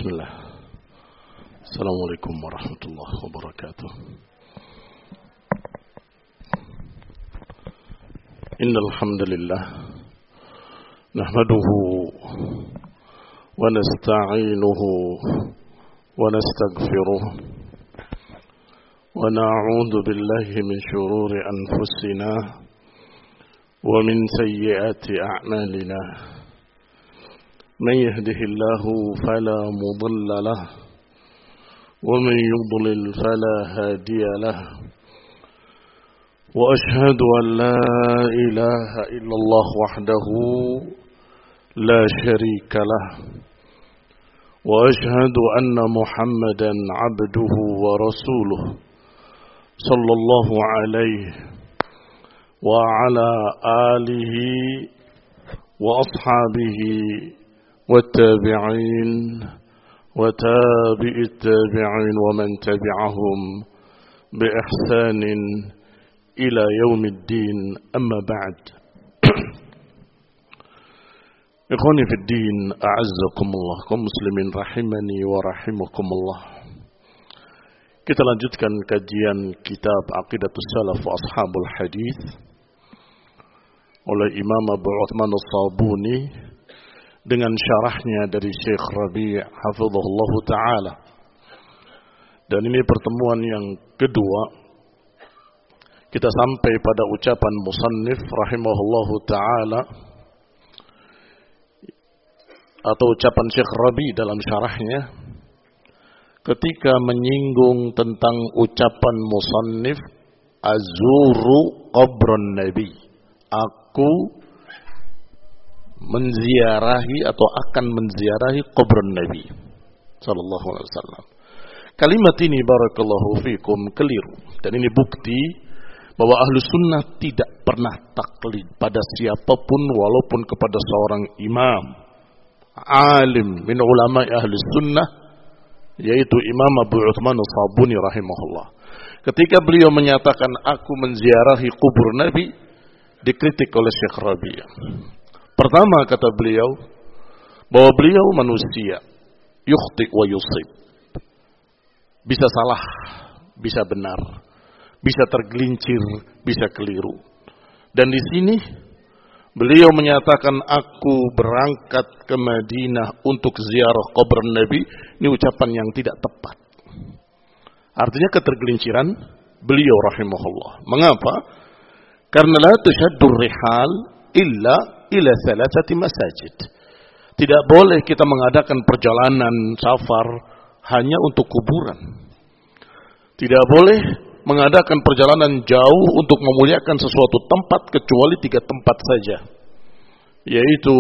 Bismillah. Assalamualaikum warahmatullahi wabarakatuh. Innal hamdalillah nahmaduhu wa nasta'inuhu wa nastaghfiruh wa na'udzu billahi min shururi anfusina wa min sayyiati a'malina. من يهده الله فلا مضل له ومن يضلل فلا هادي له وأشهد أن لا إله إلا الله وحده لا شريك له وأشهد أن محمدا عبده ورسوله صلى الله عليه وعلى آله وأصحابه والتابعين وتابع التابعين ومن تبعهم بإحسان إلى يوم الدين أما بعد إخواني في الدين أعزكم الله kaum muslimin rahimani wa rahimakumullah. Kita lanjutkan kajian kitab Aqidatus Salaf wa Ashabul Hadith oleh Imam Abu Uthman As-Sabuni dengan syarahnya dari Syekh Rabi' hafizahullah ta'ala. Dan ini pertemuan yang kedua. Kita sampai pada ucapan musannif rahimahullah ta'ala, atau ucapan Syekh Rabi' dalam syarahnya ketika menyinggung tentang ucapan musannif azuru qabran nabi, aku menziarahi atau akan menziarahi kubur Nabi sallallahu alaihi wasallam. Kalimat ini barakallahu fikum keliru, dan ini bukti bahwa ahlu sunnah tidak pernah taklid pada siapapun walaupun kepada seorang imam alim min ulama ahlu sunnah, yaitu Imam Abu Uthman As-Sabuni rahimahullah. Ketika beliau menyatakan aku menziarahi kubur Nabi, dikritik oleh Syekh Rabi'. Pertama kata beliau bahwa beliau manusia, yukhti wa yusib, bisa salah, bisa benar, bisa tergelincir, bisa keliru. Dan di sini beliau menyatakan aku berangkat ke Madinah untuk ziarah kubur Nabi. Ini ucapan yang tidak tepat. Artinya ketergelinciran beliau rahimahullah. Mengapa? Karena la tushaddur rihal illa ila salasati masajid. Tidak boleh kita mengadakan perjalanan safar hanya untuk kuburan. Tidak boleh mengadakan perjalanan jauh untuk memuliakan sesuatu tempat kecuali 3 tempat saja, yaitu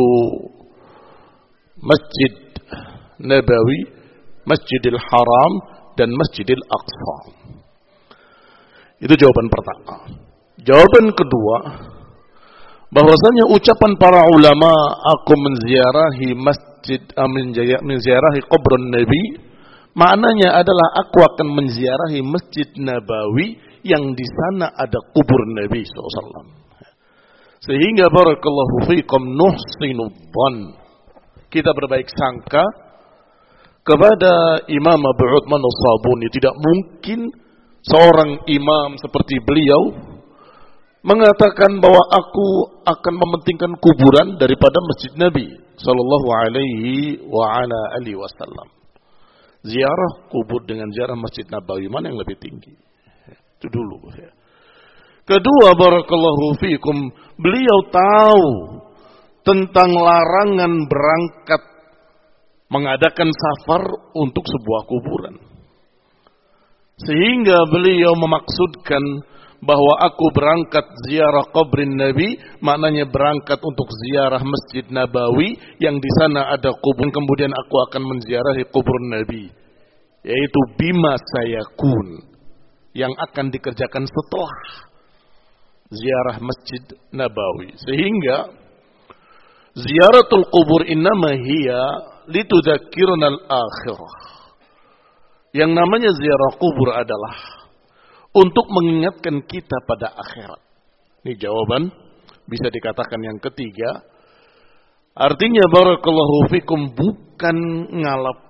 Masjid Nabawi, Masjidil Haram, dan Masjidil Aqsa. Itu jawaban pertama. Jawaban kedua, bahwasanya ucapan para ulama aku menziarahi menziarahi kuburan Nabi, maknanya adalah aku akan menziarahi Masjid Nabawi yang di sana ada kubur Nabi SAW. Sehingga barakallahu fiikum nuhsinu dhann, kita berbaik sangka kepada Imam Abu Uthman As-Sabuni. Tidak mungkin seorang imam seperti beliau mengatakan bahwa aku akan mementingkan kuburan daripada Masjid Nabi sallallahu alaihi wa ala alihi wasallam. Ziarah kubur dengan ziarah Masjid Nabawi, mana yang lebih tinggi? Itu dulu. Kedua, barakallahu fiikum, beliau tahu tentang larangan berangkat mengadakan safar untuk sebuah kuburan. Sehingga beliau memaksudkan bahwa aku berangkat ziarah kubrin Nabi, maknanya berangkat untuk ziarah Masjid Nabawi yang di sana ada kubur. Kemudian aku akan menziarahi kubur Nabi, yaitu bima sayakun, yang akan dikerjakan setelah ziarah Masjid Nabawi. Sehingga ziaratul kubur innama hiya litudzakkiruna al-akhirah. Yang namanya ziarah kubur adalah untuk mengingatkan kita pada akhirat. Ini jawaban bisa dikatakan yang ketiga. Artinya barakallahu fikum bukan ngalap berkah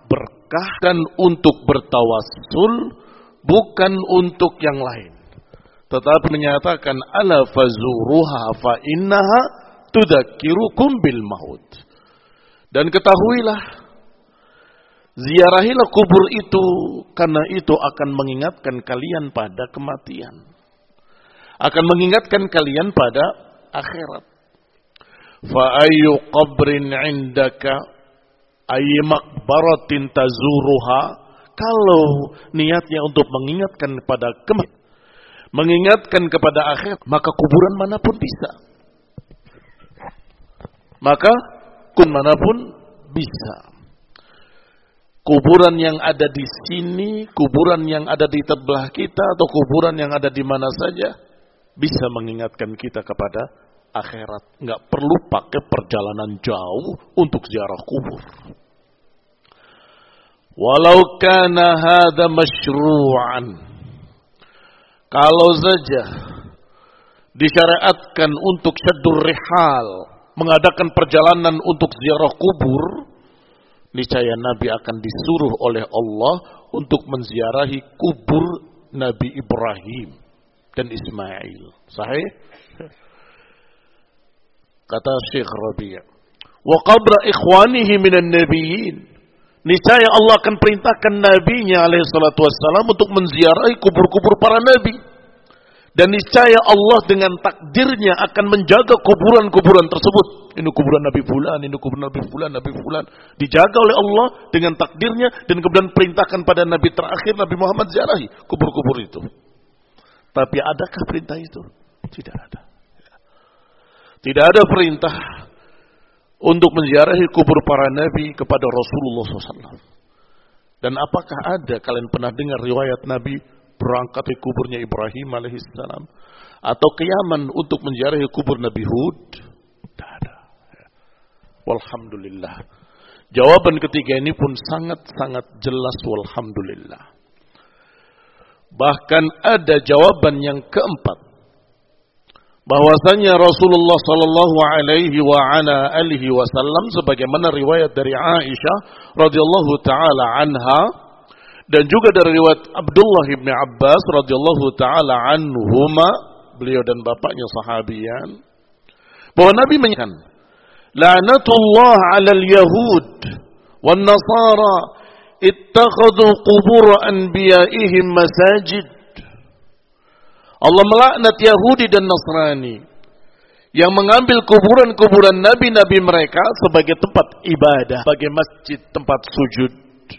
Mekah dan untuk bertawassul, bukan untuk yang lain. Tetapi menyatakan ala fazuruha fa innaha tudzakirukum bil maut. Dan ketahuilah, ziarahilah kubur itu karena itu akan mengingatkan kalian pada kematian. Akan mengingatkan kalian pada akhirat. Fa ayyu qabrin 'indaka ay maqbaratin tazuruha, kalau niatnya untuk mengingatkan kepada kematian, mengingatkan kepada akhirat, maka kuburan manapun bisa. Maka manapun bisa. Kuburan yang ada di sini, kuburan yang ada di sebelah kita, atau kuburan yang ada di mana saja, bisa mengingatkan kita kepada akhirat. Nggak perlu pakai perjalanan jauh untuk ziarah kubur. Walau kana hadha masyru'an, kalau saja disyariatkan untuk syaddur rihal, mengadakan perjalanan untuk ziarah kubur, niscaya Nabi akan disuruh oleh Allah untuk menziarahi kubur Nabi Ibrahim dan Ismail. Sahih? Kata Syekh Rabi', wa qabra ikhwanihi minan nabiyyin, niscaya Allah akan perintahkan nabinya alaihi salatu wassalam untuk menziarahi kubur-kubur para nabi. Dan niscaya Allah dengan takdirnya akan menjaga kuburan-kuburan tersebut. Ini kuburan Nabi Fulan, ini kuburan Nabi Fulan, Nabi Fulan. Dijaga oleh Allah dengan takdirnya, dan kemudian perintahkan pada Nabi terakhir, Nabi Muhammad, ziarahi kubur-kubur itu. Tapi adakah perintah itu? Tidak ada. Tidak ada perintah untuk menziarahi kubur para nabi kepada Rasulullah SAW. Dan apakah ada, kalian pernah dengar riwayat Nabi berangkat ke kuburnya Ibrahim alaihissalam, atau ke Yaman untuk menziarahi kubur Nabi Hud? Tidak ada. Walhamdulillah. Jawaban ketiga ini pun sangat-sangat jelas, walhamdulillah. Bahkan ada jawaban yang keempat, bahwasanya Rasulullah sallallahu alaihi wa ala alihi wasallam, sebagaimana riwayat dari Aisyah radhiyallahu taala anha, dan juga dari riwayat Abdullah bin Abbas radhiyallahu taala anhuma, beliau dan bapaknya sahabian, bahwa Nabi menyatakan, la'natullah 'alal yahud wan nasara ittakhadhu qubur anbiya'ihim masajid. Allah melaknat Yahudi dan Nasrani yang mengambil kuburan-kuburan nabi-nabi mereka sebagai tempat ibadah, sebagai masjid, tempat sujud.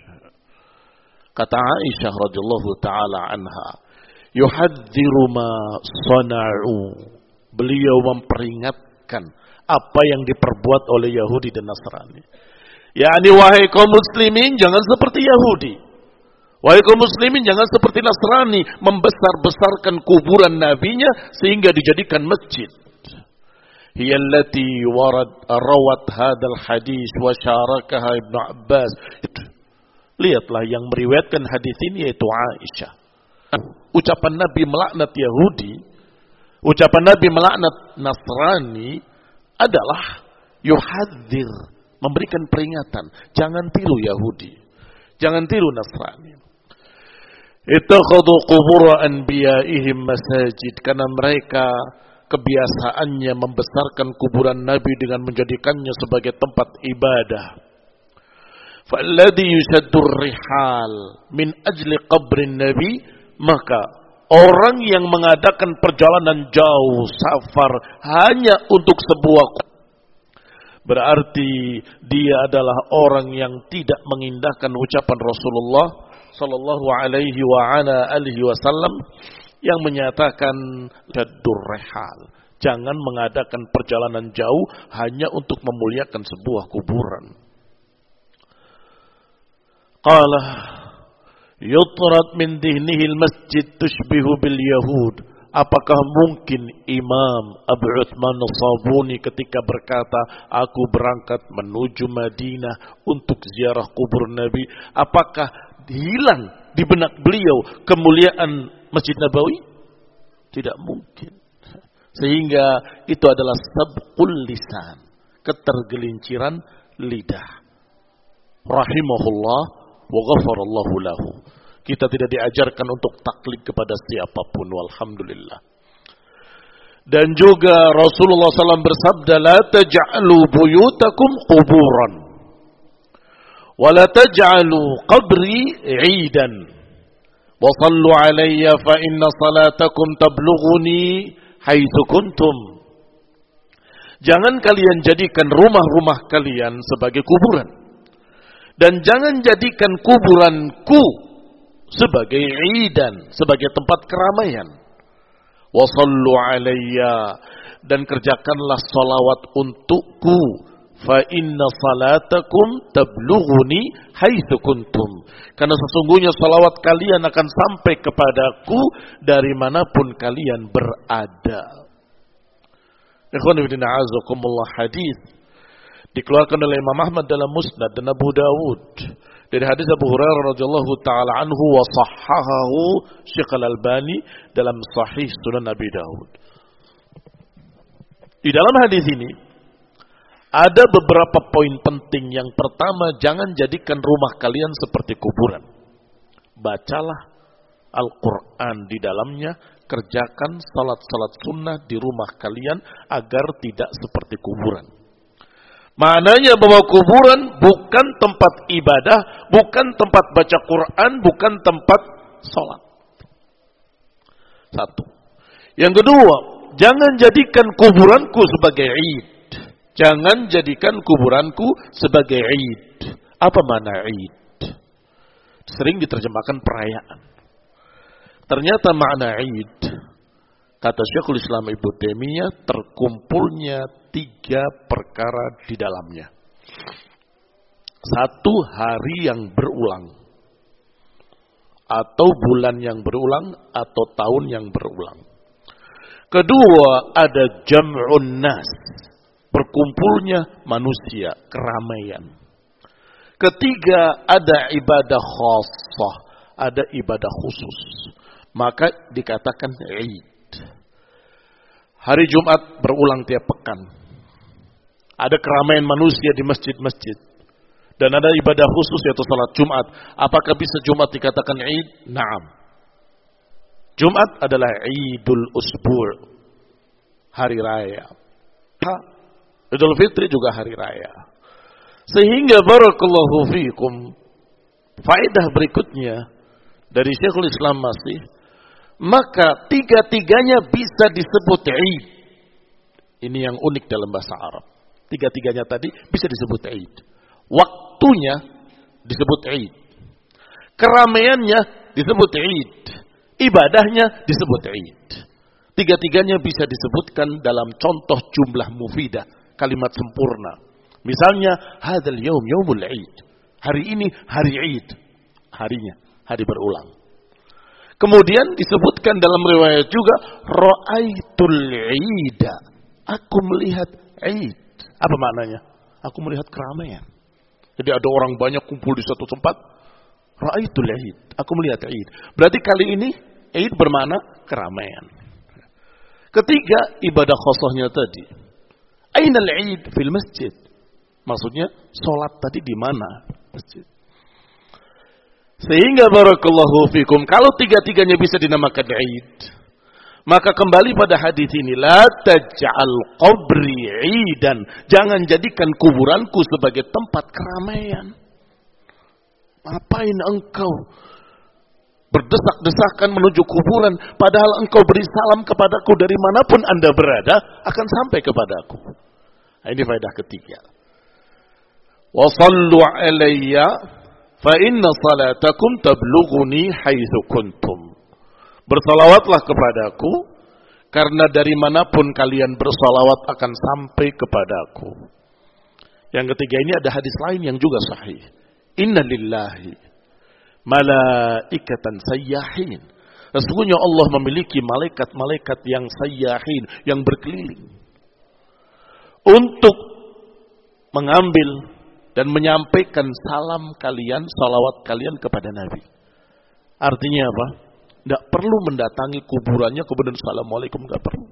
Kata Aisyah radhiyallahu taala anha, yuhadziru ma sana'u. Beliau memperingatkan apa yang diperbuat oleh Yahudi dan Nasrani. yakni wahai kaum muslimin, jangan seperti Yahudi. Wahai kaum muslimin, jangan seperti Nasrani, membesar-besarkan kuburan nabinya sehingga dijadikan masjid. Hiya allati rawat hadzal hadis wa syarakaha Ibnu Abbas. Lihatlah yang meriwayatkan hadis ini yaitu Aisyah. Ucapan Nabi melaknat Yahudi, ucapan Nabi melaknat Nasrani adalah yuhadzir, memberikan peringatan, jangan tiru Yahudi, jangan tiru Nasrani. Ittakhadhu qubur anbiya'ihim masajid, karena mereka kebiasaannya membesarkan kuburan Nabi dengan menjadikannya sebagai tempat ibadah. Falladhi yusaddur rihal min ajli qabrin Nabi, maka orang yang mengadakan perjalanan jauh, safar hanya untuk sebuah, berarti dia adalah orang yang tidak mengindahkan ucapan Rasulullah sallallahu alaihi wa ala alihi wasallam yang menyatakan jaddur rihal, jangan mengadakan perjalanan jauh hanya untuk memuliakan sebuah kuburan. Qala yutrat min dihnihi al-masjid tushbihu bil yahud. Apakah mungkin Imam Abu Uthman As-Sabuni ketika berkata, aku berangkat menuju Madinah untuk ziarah kubur Nabi, apakah hilang di benak beliau kemuliaan Masjid Nabawi? Tidak mungkin. Sehingga itu adalah sabqul lisan, ketergelinciran lidah. Rahimahullah wa ghafarallahu lahu. Kita tidak diajarkan untuk taklid kepada siapapun, walhamdulillah. Dan juga Rasulullah SAW bersabda, la taj'alu buyutakum quburan wa la taj'alu qabri 'idan wa sallu alayya fa inna salatakum tablughuni haitsu kuntum. Jangan kalian jadikan rumah-rumah kalian sebagai kuburan, dan jangan jadikan kuburanku sebagai 'idan, sebagai tempat keramaian. Wa sallu alayya, dan kerjakanlah salawat untukku. Fa inna salatakum tablughuni haitsu kuntum. Karena sesungguhnya salawat kalian akan sampai kepadaku dari manapun kalian berada. Ikhwan fillah a'azakumullah, hadis dikeluarkan oleh Imam Ahmad dalam Musnad dan Abu Dawud dari hadis Abu Hurairah radhiyallahu taala anhu wa sahhahahu Syekh Al-Albani dalam Sahih Sunan Abi Dawud. Di dalam hadis ini ada beberapa poin penting. Yang pertama, jangan jadikan rumah kalian seperti kuburan. Bacalah Al-Quran di dalamnya, kerjakan salat-salat sunnah di rumah kalian agar tidak seperti kuburan. Maknanya bahwa kuburan bukan tempat ibadah, bukan tempat baca Quran, bukan tempat salat. Satu. Yang kedua, jangan jadikan kuburanku sebagai id. Jangan jadikan kuburanku sebagai id. Apa makna id? Sering diterjemahkan perayaan. Ternyata makna id, kata Syekhul Islam Ibnu Taimiyah, terkumpulnya 3 perkara di dalamnya. 1, hari yang berulang, atau bulan yang berulang, atau tahun yang berulang. Kedua, ada jam'un nas, berkumpulnya manusia, keramaian. Ketiga, ada ibadah khassah, ada ibadah khusus. Maka dikatakan Id. Hari Jumat berulang tiap pekan. Ada keramaian manusia di masjid-masjid. Dan ada ibadah khusus yaitu salat Jumat. Apakah bisa Jumat dikatakan Id? Naam. Jumat adalah Idul Usbu', hari raya. Idul Fitri juga hari raya. Sehingga barakallahu fiikum, faedah berikutnya dari Syekhul Islam masih, maka 3-tiganya bisa disebut Id. Ini yang unik dalam bahasa Arab. 3-tiganya tadi bisa disebut Id. Waktunya disebut Id. Keramaiannya disebut Id. Ibadahnya disebut Id. 3-tiganya bisa disebutkan dalam contoh jumlah mufidah, kalimat sempurna. Misalnya, hadzal yaum yaumul Id. Hari ini hari Id. Harinya, hari berulang. Kemudian disebutkan dalam riwayat juga, ra'aitul Ida. Aku melihat Id. Apa maknanya? Aku melihat keramaian. Jadi ada orang banyak kumpul di satu tempat. Ra'aitul Id. Aku melihat Id. Berarti kali ini Id bermakna keramaian. Ketiga, ibadah khosohnya tadi. Ainal Id fil masjid. Maksudnya, sholat tadi di mana? Masjid. Sehingga barakallahu fikum, kalau 3-tiganya bisa dinamakan Id, maka kembali pada hadis ini, la taj'al qabri 'idan. Jangan jadikan kuburanku sebagai tempat keramaian. Ngapain engkau berdesak-desakan menuju kuburan, padahal engkau beri salam kepadaku dari manapun Anda berada, akan sampai kepadaku. Nah, ini faedah ketiga. Wa sallu alayya fa inna salatakum tablughuni haitsu kuntum. Bersalawatlah kepadaku, karena dari manapun kalian bersalawat akan sampai kepadaku. Yang ketiga ini ada hadis lain yang juga sahih. Inna lillahi malaikatan sayyahin. Sesungguhnya Allah memiliki malaikat-malaikat yang sayyahin, yang berkeliling untuk mengambil dan menyampaikan salam kalian, salawat kalian kepada Nabi. Artinya apa? Tidak perlu mendatangi kuburannya kemudian assalamualaikum, tidak perlu.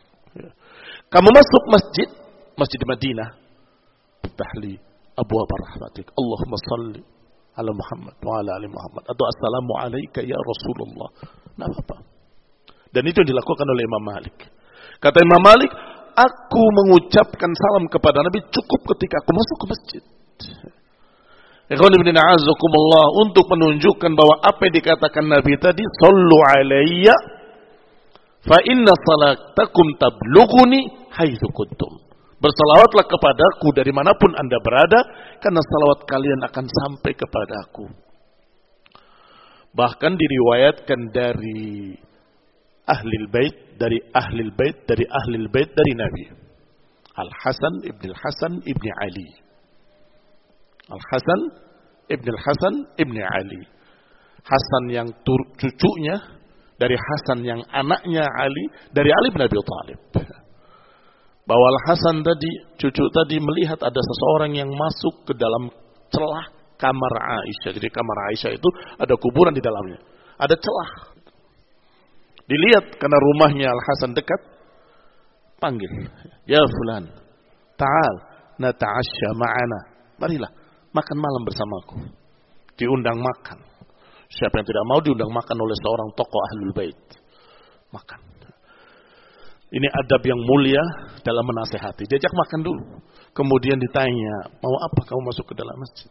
Kamu masuk masjid Madinah, tahli abwaab rahmatik, Allahumma salli ala Muhammad wa ala ali Muhammad atau assalamu alayka ya Rasulullah. Enggak apa-apa. Dan itu dilakukan oleh Imam Malik. Kata Imam Malik, aku mengucapkan salam kepada Nabi cukup ketika aku masuk ke masjid. Ikhwan ibn a'azakumullah, untuk menunjukkan bahwa apa yang dikatakan Nabi tadi, sallu alayya fa inna salatakum tablughuni haitsu kuntum. Bersalawatlah kepadaku dari manapun Anda berada, karena salawat kalian akan sampai kepadaku. Bahkan diriwayatkan dari ahlil bait, dari ahlil bait dari Nabi. Al-Hasan ibn Ali. Al-Hasan ibn Ali. Hasan yang cucunya, dari Hasan yang anaknya Ali, dari Ali bin Abi Thalib. Bahwa Al-Hasan tadi, cucu tadi melihat ada seseorang yang masuk ke dalam celah kamar Aisyah. Jadi kamar Aisyah itu ada kuburan di dalamnya. Ada celah. Dilihat karena rumahnya Al-Hasan dekat, panggil, ya fulan, ta'al nata'asya ma'ana. Marilah makan malam bersamaku. Diundang makan. Siapa yang tidak mau diundang makan oleh seorang tokoh ahlul bait? Makan. Ini adab yang mulia dalam menasehati. Diajak makan dulu. Kemudian ditanya, mau apa kamu masuk ke dalam masjid?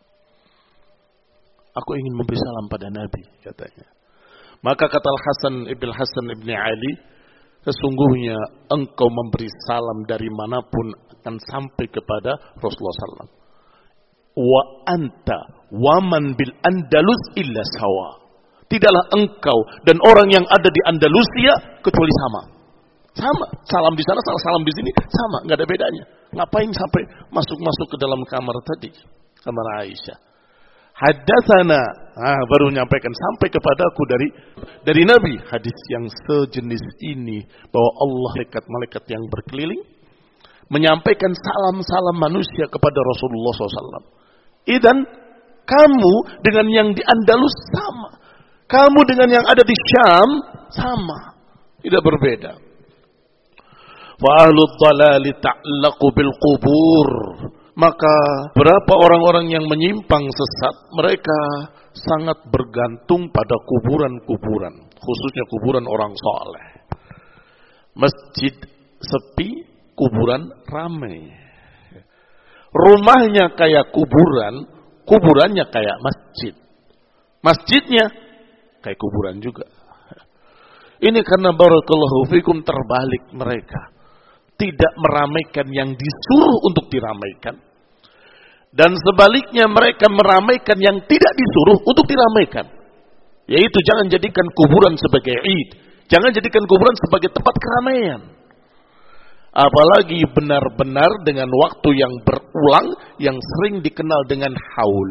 Aku ingin memberi salam pada Nabi, katanya. Maka kata Al-Hasan ibn Ali, sesungguhnya engkau memberi salam dari manapun akan sampai kepada Rasulullah SAW. Wa anta waman bil Andalus illa sawa. Tidaklah engkau dan orang yang ada di Andalusia kecuali sama. Sama, salam di sana, salam di sini, sama, nggak ada bedanya. Ngapain sampai masuk ke dalam kamar tadi, kamar Aisyah? Hadatsana, baru menyampaikan sampai kepadaku dari Nabi hadis yang sejenis ini, bahwa Allah malaikat yang berkeliling menyampaikan salam-salam manusia kepada Rasulullah SAW. Idan kamu dengan yang di Andalus sama, kamu dengan yang ada di Syam sama, tidak berbeda. Wa ahlud dhalali ta'allaqu bil qubur. Maka berapa orang-orang yang menyimpang sesat, mereka sangat bergantung pada kuburan-kuburan, khususnya kuburan orang saleh. Masjid sepi, kuburan ramai. Rumahnya kayak kuburan, kuburannya kayak masjid. Masjidnya kayak kuburan juga. Ini karena barakallahu fikum terbalik mereka. Tidak meramaikan yang disuruh untuk diramaikan. Dan sebaliknya mereka meramaikan yang tidak disuruh untuk diramaikan. Yaitu jangan jadikan kuburan sebagai id. Jangan jadikan kuburan sebagai tempat keramaian. Apalagi benar-benar dengan waktu yang berulang, yang sering dikenal dengan haul.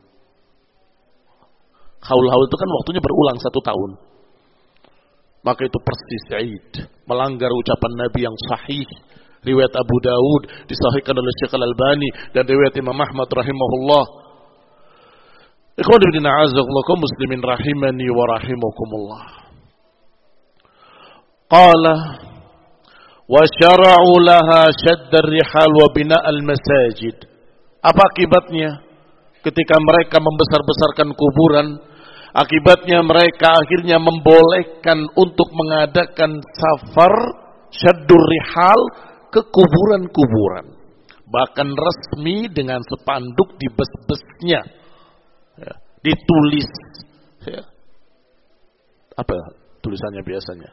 Haul-haul itu kan waktunya berulang 1 tahun. Maka itu persis Id, melanggar ucapan Nabi yang sahih. Riwayat Abu Dawud disahihkan oleh Syekh Al-Albani dan riwayat Imam Ahmad rahimahullah. Ikhwan ibn a'azakumullah muslimin rahimani wa rahimakumullah. Qala wa syara'u laha shadd ar-rihal wa bina' al-masajid. Apa akibatnya ketika mereka membesar-besarkan kuburan? Akibatnya mereka akhirnya membolehkan untuk mengadakan safar syaddur rihal ke kuburan-kuburan. Bahkan resmi dengan spanduk di bus-busnya. Ya, ditulis. Ya. Apa tulisannya biasanya?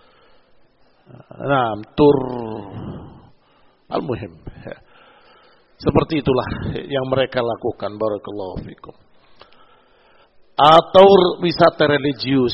Nah, tur al-muhim. Ya. Seperti itulah yang mereka lakukan. Barakallahu fikum. Atau wisata religius,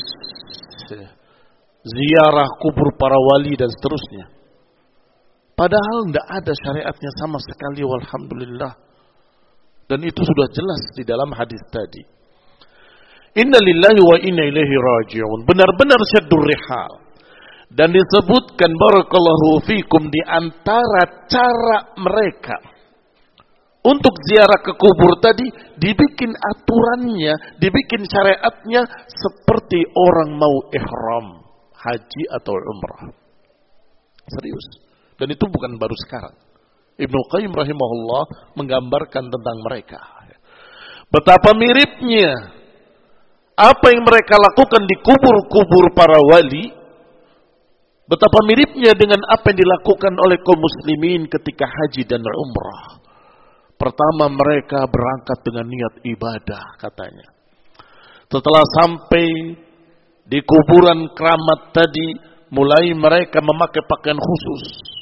ziarah kubur para wali dan seterusnya. Padahal tidak ada syariatnya sama sekali, walhamdulillah. Dan itu sudah jelas di dalam hadis tadi. Inna lillahi wa inna ilaihi raji'un. Benar-benar syaddur rihal. Dan disebutkan barakallahu fikum di antara cara mereka untuk ziarah ke kubur tadi, dibikin aturannya, dibikin syariatnya seperti orang mau ihram, haji atau umrah. Serius. Dan itu bukan baru sekarang. Ibnu Qayyim rahimahullah menggambarkan tentang mereka. Betapa miripnya apa yang mereka lakukan di kubur-kubur para wali, betapa miripnya dengan apa yang dilakukan oleh kaum muslimin ketika haji dan umrah. Pertama mereka berangkat dengan niat ibadah katanya. Setelah sampai di kuburan keramat tadi, mulai mereka memakai pakaian khusus.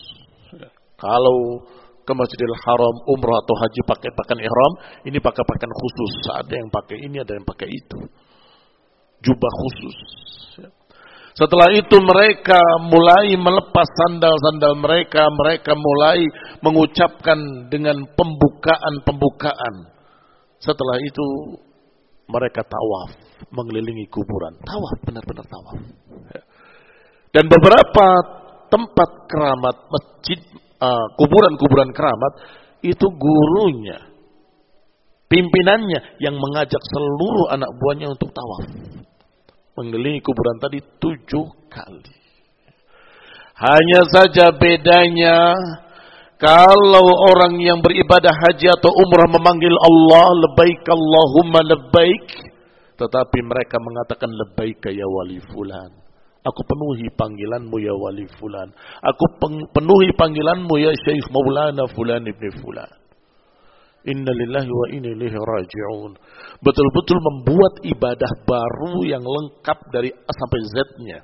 Kalau ke Masjidil Haram, umrah atau haji pakai pakaian ihram, ini pakai pakaian khusus. Ada yang pakai ini, ada yang pakai itu. Jubah khusus. Setelah itu mereka mulai melepas sandal-sandal mereka. Mereka mulai mengucapkan dengan pembukaan. Setelah itu mereka tawaf, mengelilingi kuburan. Tawaf, benar-benar tawaf. Dan beberapa tempat keramat, masjid, kuburan-kuburan keramat, itu gurunya, pimpinannya yang mengajak seluruh anak buahnya untuk tawaf. Mengelilingi kuburan tadi 7 kali. Hanya saja bedanya, kalau orang yang beribadah haji atau umrah memanggil Allah, labbaik Allahumma labbaik, tetapi mereka mengatakan labbaik ya wali fulan. Aku penuhi panggilanmu ya wali fulan. Aku penuhi panggilanmu ya Syekh Maulana fulan ibn fulan. Inna lillahi wa inna ilaihi raji'un. Betul-betul membuat ibadah baru yang lengkap dari A sampai Z-nya.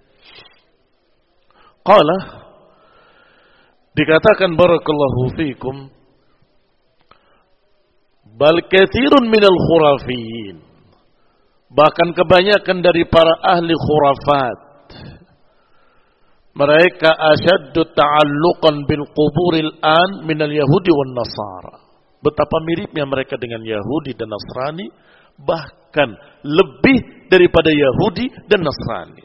Qala, dikatakan barakallahu fikum, bal katsirun minal khurafiyin, bahkan kebanyakan dari para ahli khurafat, mereka asyaddu ta'alluqan bil quburil an minal yahudi wan nasara. Betapa miripnya mereka dengan Yahudi dan Nasrani, bahkan lebih daripada Yahudi dan Nasrani.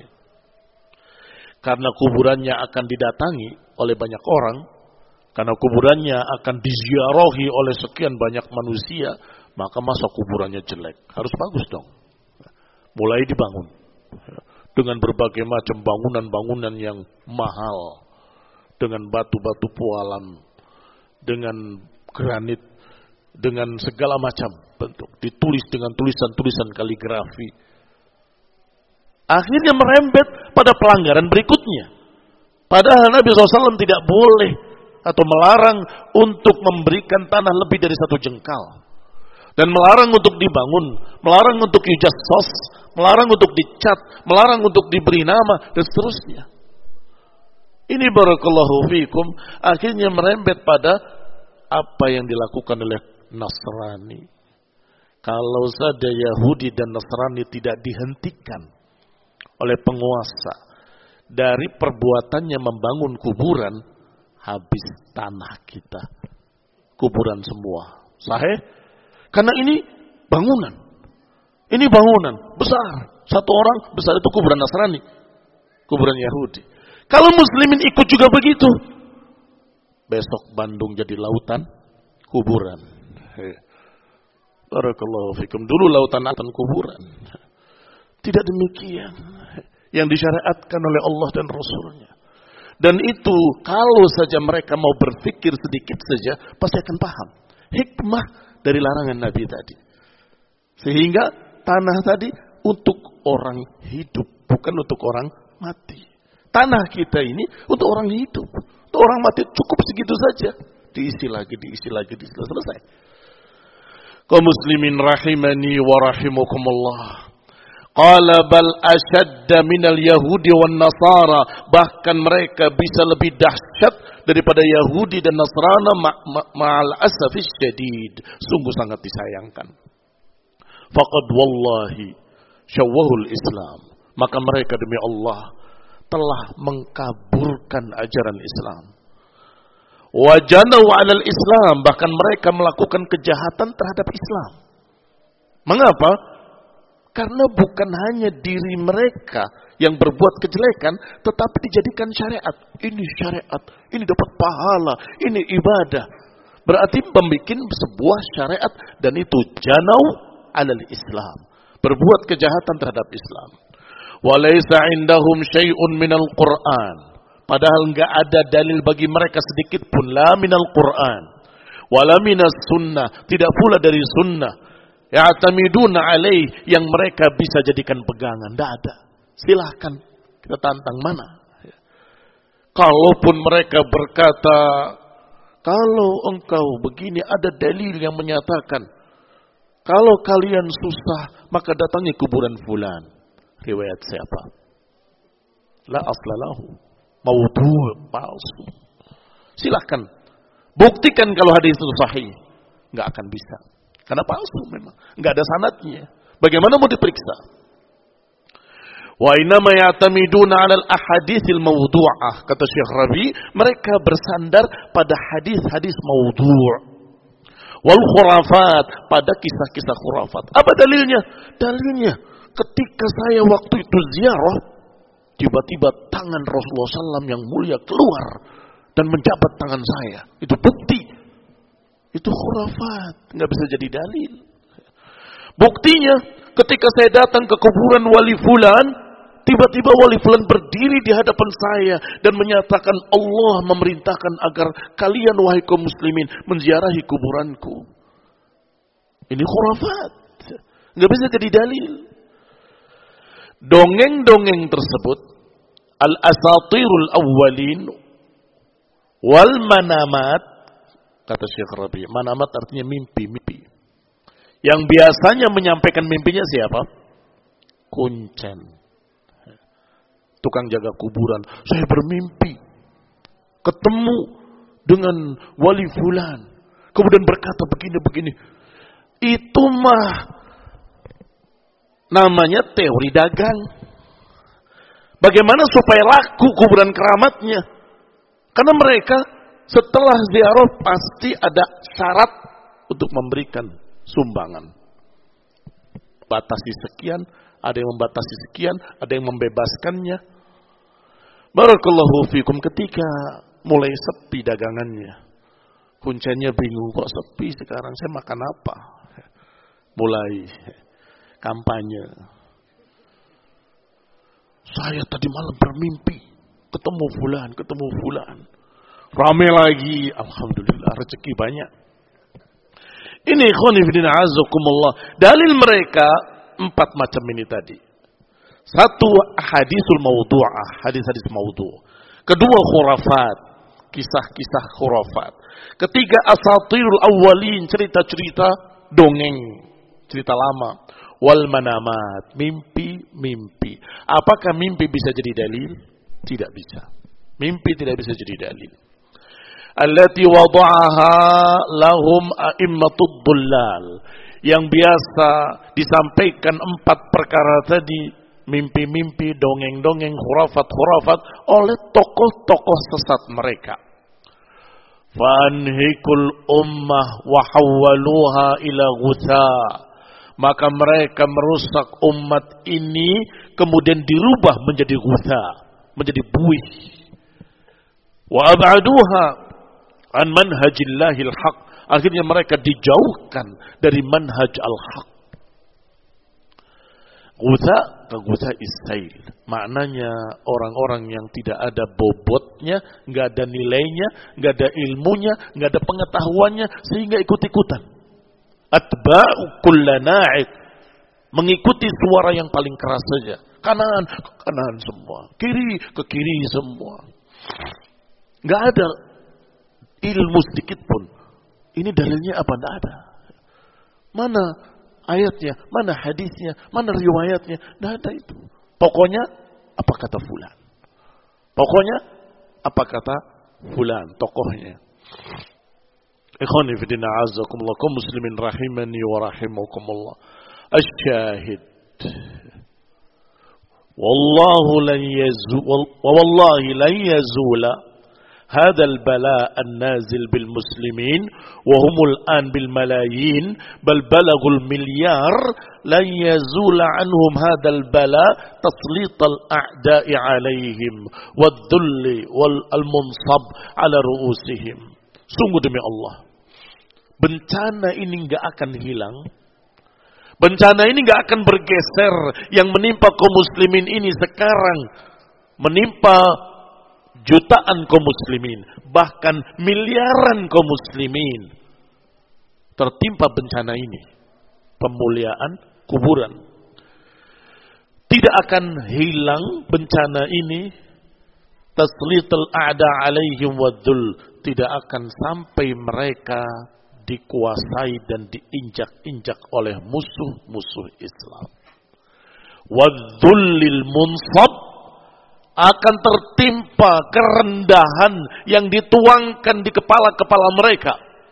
Karena kuburannya akan didatangi oleh banyak orang, karena kuburannya akan diziarahi oleh sekian banyak manusia, maka masa kuburannya jelek? Harus bagus dong. Mulai dibangun dengan berbagai macam bangunan-bangunan yang mahal, dengan batu-batu pualam, dengan granit, dengan segala macam bentuk, ditulis dengan tulisan-tulisan kaligrafi. Akhirnya merembet pada pelanggaran berikutnya. Padahal Nabi SAW tidak boleh atau melarang untuk memberikan tanah lebih dari 1 jengkal. Dan melarang untuk dibangun, melarang untuk yujassos, melarang untuk dicat, melarang untuk diberi nama, dan seterusnya. Ini barakallahu fikum, akhirnya merembet pada apa yang dilakukan oleh Nasrani. Kalau saja Yahudi dan Nasrani tidak dihentikan oleh penguasa dari perbuatannya membangun kuburan, habis tanah kita. Kuburan semua. Sahih? Karena ini bangunan. Ini bangunan besar. Satu orang besar itu kuburan Nasrani, kuburan Yahudi. Kalau muslimin ikut juga begitu, besok Bandung jadi lautan kuburan. Barakallahu fikum. Dulu lautan kuburan. Tidak demikian yang disyariatkan oleh Allah dan Rasulnya. Dan itu kalau saja mereka mau berpikir sedikit saja, pasti akan paham hikmah dari larangan Nabi tadi. Sehingga tanah tadi untuk orang hidup, bukan untuk orang mati. Tanah kita ini untuk orang hidup. Untuk orang mati cukup segitu saja. Diisi lagi, selesai. Kaum muslimin rahimani wa rahimakumullah. Qala bal ashadda minal yahudi wan nasara, bahkan mereka bisa lebih dahsyat daripada Yahudi dan Nasrani ma'al asafis syadid. Sungguh sangat disayangkan. Faqad wallahi syawwahul Islam, maka mereka demi Allah telah mengkaburkan ajaran Islam. Wajanau 'alal Islam, bahkan mereka melakukan kejahatan terhadap Islam. Mengapa? Karena bukan hanya diri mereka yang berbuat kejelekan, tetapi dijadikan syariat. Ini syariat, ini dapat pahala, ini ibadah. Berarti membuat sebuah syariat, dan itu janau 'alal Islam, berbuat kejahatan terhadap Islam. Walaysa indahum syai'un minal Qur'an, padahal enggak ada dalil bagi mereka sedikit pun, la minal Qur'an wala minas sunnah, tidak pula dari sunnah, ya'tamiduna alaih, yang mereka bisa jadikan pegangan. Tidak ada. Silahkan kita tantang mana. Kalaupun mereka berkata, kalau engkau begini ada dalil yang menyatakan, kalau kalian susah maka datangi kuburan fulan. Riwayat siapa? La aslalahu. Maudhu', palsu. Silahkan buktikan kalau hadis itu sahih. Nggak akan bisa. Karena palsu memang. Nggak ada sanadnya. Bagaimana mau diperiksa? Wa innama ya'tamiduna 'alal ahaditsil mawdu'ah, kata Syekh Rabi, mereka bersandar pada hadis-hadis maudhu'. Wal khurafat, pada kisah-kisah khurafat. Apa dalilnya? Dalilnya ketika saya waktu itu ziarah, tiba-tiba tangan Rasulullah SAW yang mulia keluar dan menjabat tangan saya. Itu bukti. Itu khurafat, nggak bisa jadi dalil. Buktinya, ketika saya datang ke kuburan wali fulan, tiba-tiba wali fulan berdiri di hadapan saya dan menyatakan, Allah memerintahkan agar kalian wahai kaum muslimin menziarahi kuburanku. Ini khurafat, nggak bisa jadi dalil. Dongeng-dongeng tersebut, al-asatirul awwalin wal manamat, kata Syekh Rabi. Manamat artinya mimpi-mimpi. Yang biasanya menyampaikan mimpinya siapa? Kuncen. Tukang jaga kuburan. Saya bermimpi ketemu dengan wali fulan. Kemudian berkata begini-begini. Itu mah namanya teori dagang. Bagaimana supaya laku kuburan keramatnya? Karena mereka setelah ziarah pasti ada syarat untuk memberikan sumbangan. Batasi sekian, ada yang membatasi sekian, ada yang membebaskannya. Barakallahu fikum, ketika mulai sepi dagangannya. Kuncennya bingung, kok sepi sekarang, saya makan apa? Mulai kampanye. Saya tadi malam bermimpi, ketemu fulan. Ramai lagi, alhamdulillah, rezeki banyak. Ini khonifidina azakumullah. Dalil mereka 4 macam ini tadi. 1, hadisul mawdu'ah, hadis-hadis mawdu'. 2, khurafat, kisah-kisah khurafat. 3, asatirul awwalin, cerita-cerita dongeng, cerita lama. Wal manamat, mimpi-mimpi. Apakah mimpi bisa jadi dalil? Tidak bisa. Mimpi tidak bisa jadi dalil. Allati wada'aha lahum a'immatud dhullal, yang biasa disampaikan 4 perkara tadi, mimpi-mimpi, dongeng-dongeng, khurafat-khurafat, oleh tokoh-tokoh sesat mereka. Fanhikul ummah wa hawwaluha ila ghutha, maka mereka merusak umat ini kemudian dirubah menjadi ghutha, menjadi buih. Wa ab'aduha an manhajillahil haq, akhirnya mereka dijauhkan dari manhaj al-haq. Ghutha ke ghutha isail, maknanya orang-orang yang tidak ada bobotnya, nggak ada nilainya, nggak ada ilmunya, nggak ada pengetahuannya, sehingga ikut-ikutan. Atba'u kulla na'id, mengikuti suara yang paling keras saja. Kanan ke kanan semua, kiri ke kiri semua. Nggak ada ilmu sedikit pun. Ini dalilnya apa? Tidak ada. Mana ayatnya? Mana hadisnya? Mana riwayatnya? Tidak ada itu. Pokoknya apa kata fulan. Pokoknya apa kata fulan, tokohnya. Ikhwani fillah azakumullah, kaum muslimin rahimani wa rahimakumullah. Asy-syahid. Wallahi lan yazula هذا البلاء النازل بالمسلمين وهم الآن بالملايين بل بلغوا المليار لن يزول عنهم هذا البلاء تسليط الأعداء عليهم والذل والمنصب على رؤوسهم. Sungguh demi Allah, bencana ini enggak akan hilang. Bencana ini enggak akan bergeser. Yang menimpa kaum muslimin ini sekarang menimpa jutaan kaum muslimin, bahkan miliaran kaum muslimin tertimpa bencana ini. pemuliaan kuburan. Tidak akan hilang bencana ini, taslitul a'da alaihim wadzul, tidak akan sampai mereka dikuasai dan diinjak-injak oleh musuh-musuh Islam. Wadzullil munsab, akan tertimpa kerendahan yang dituangkan di kepala-kepala mereka.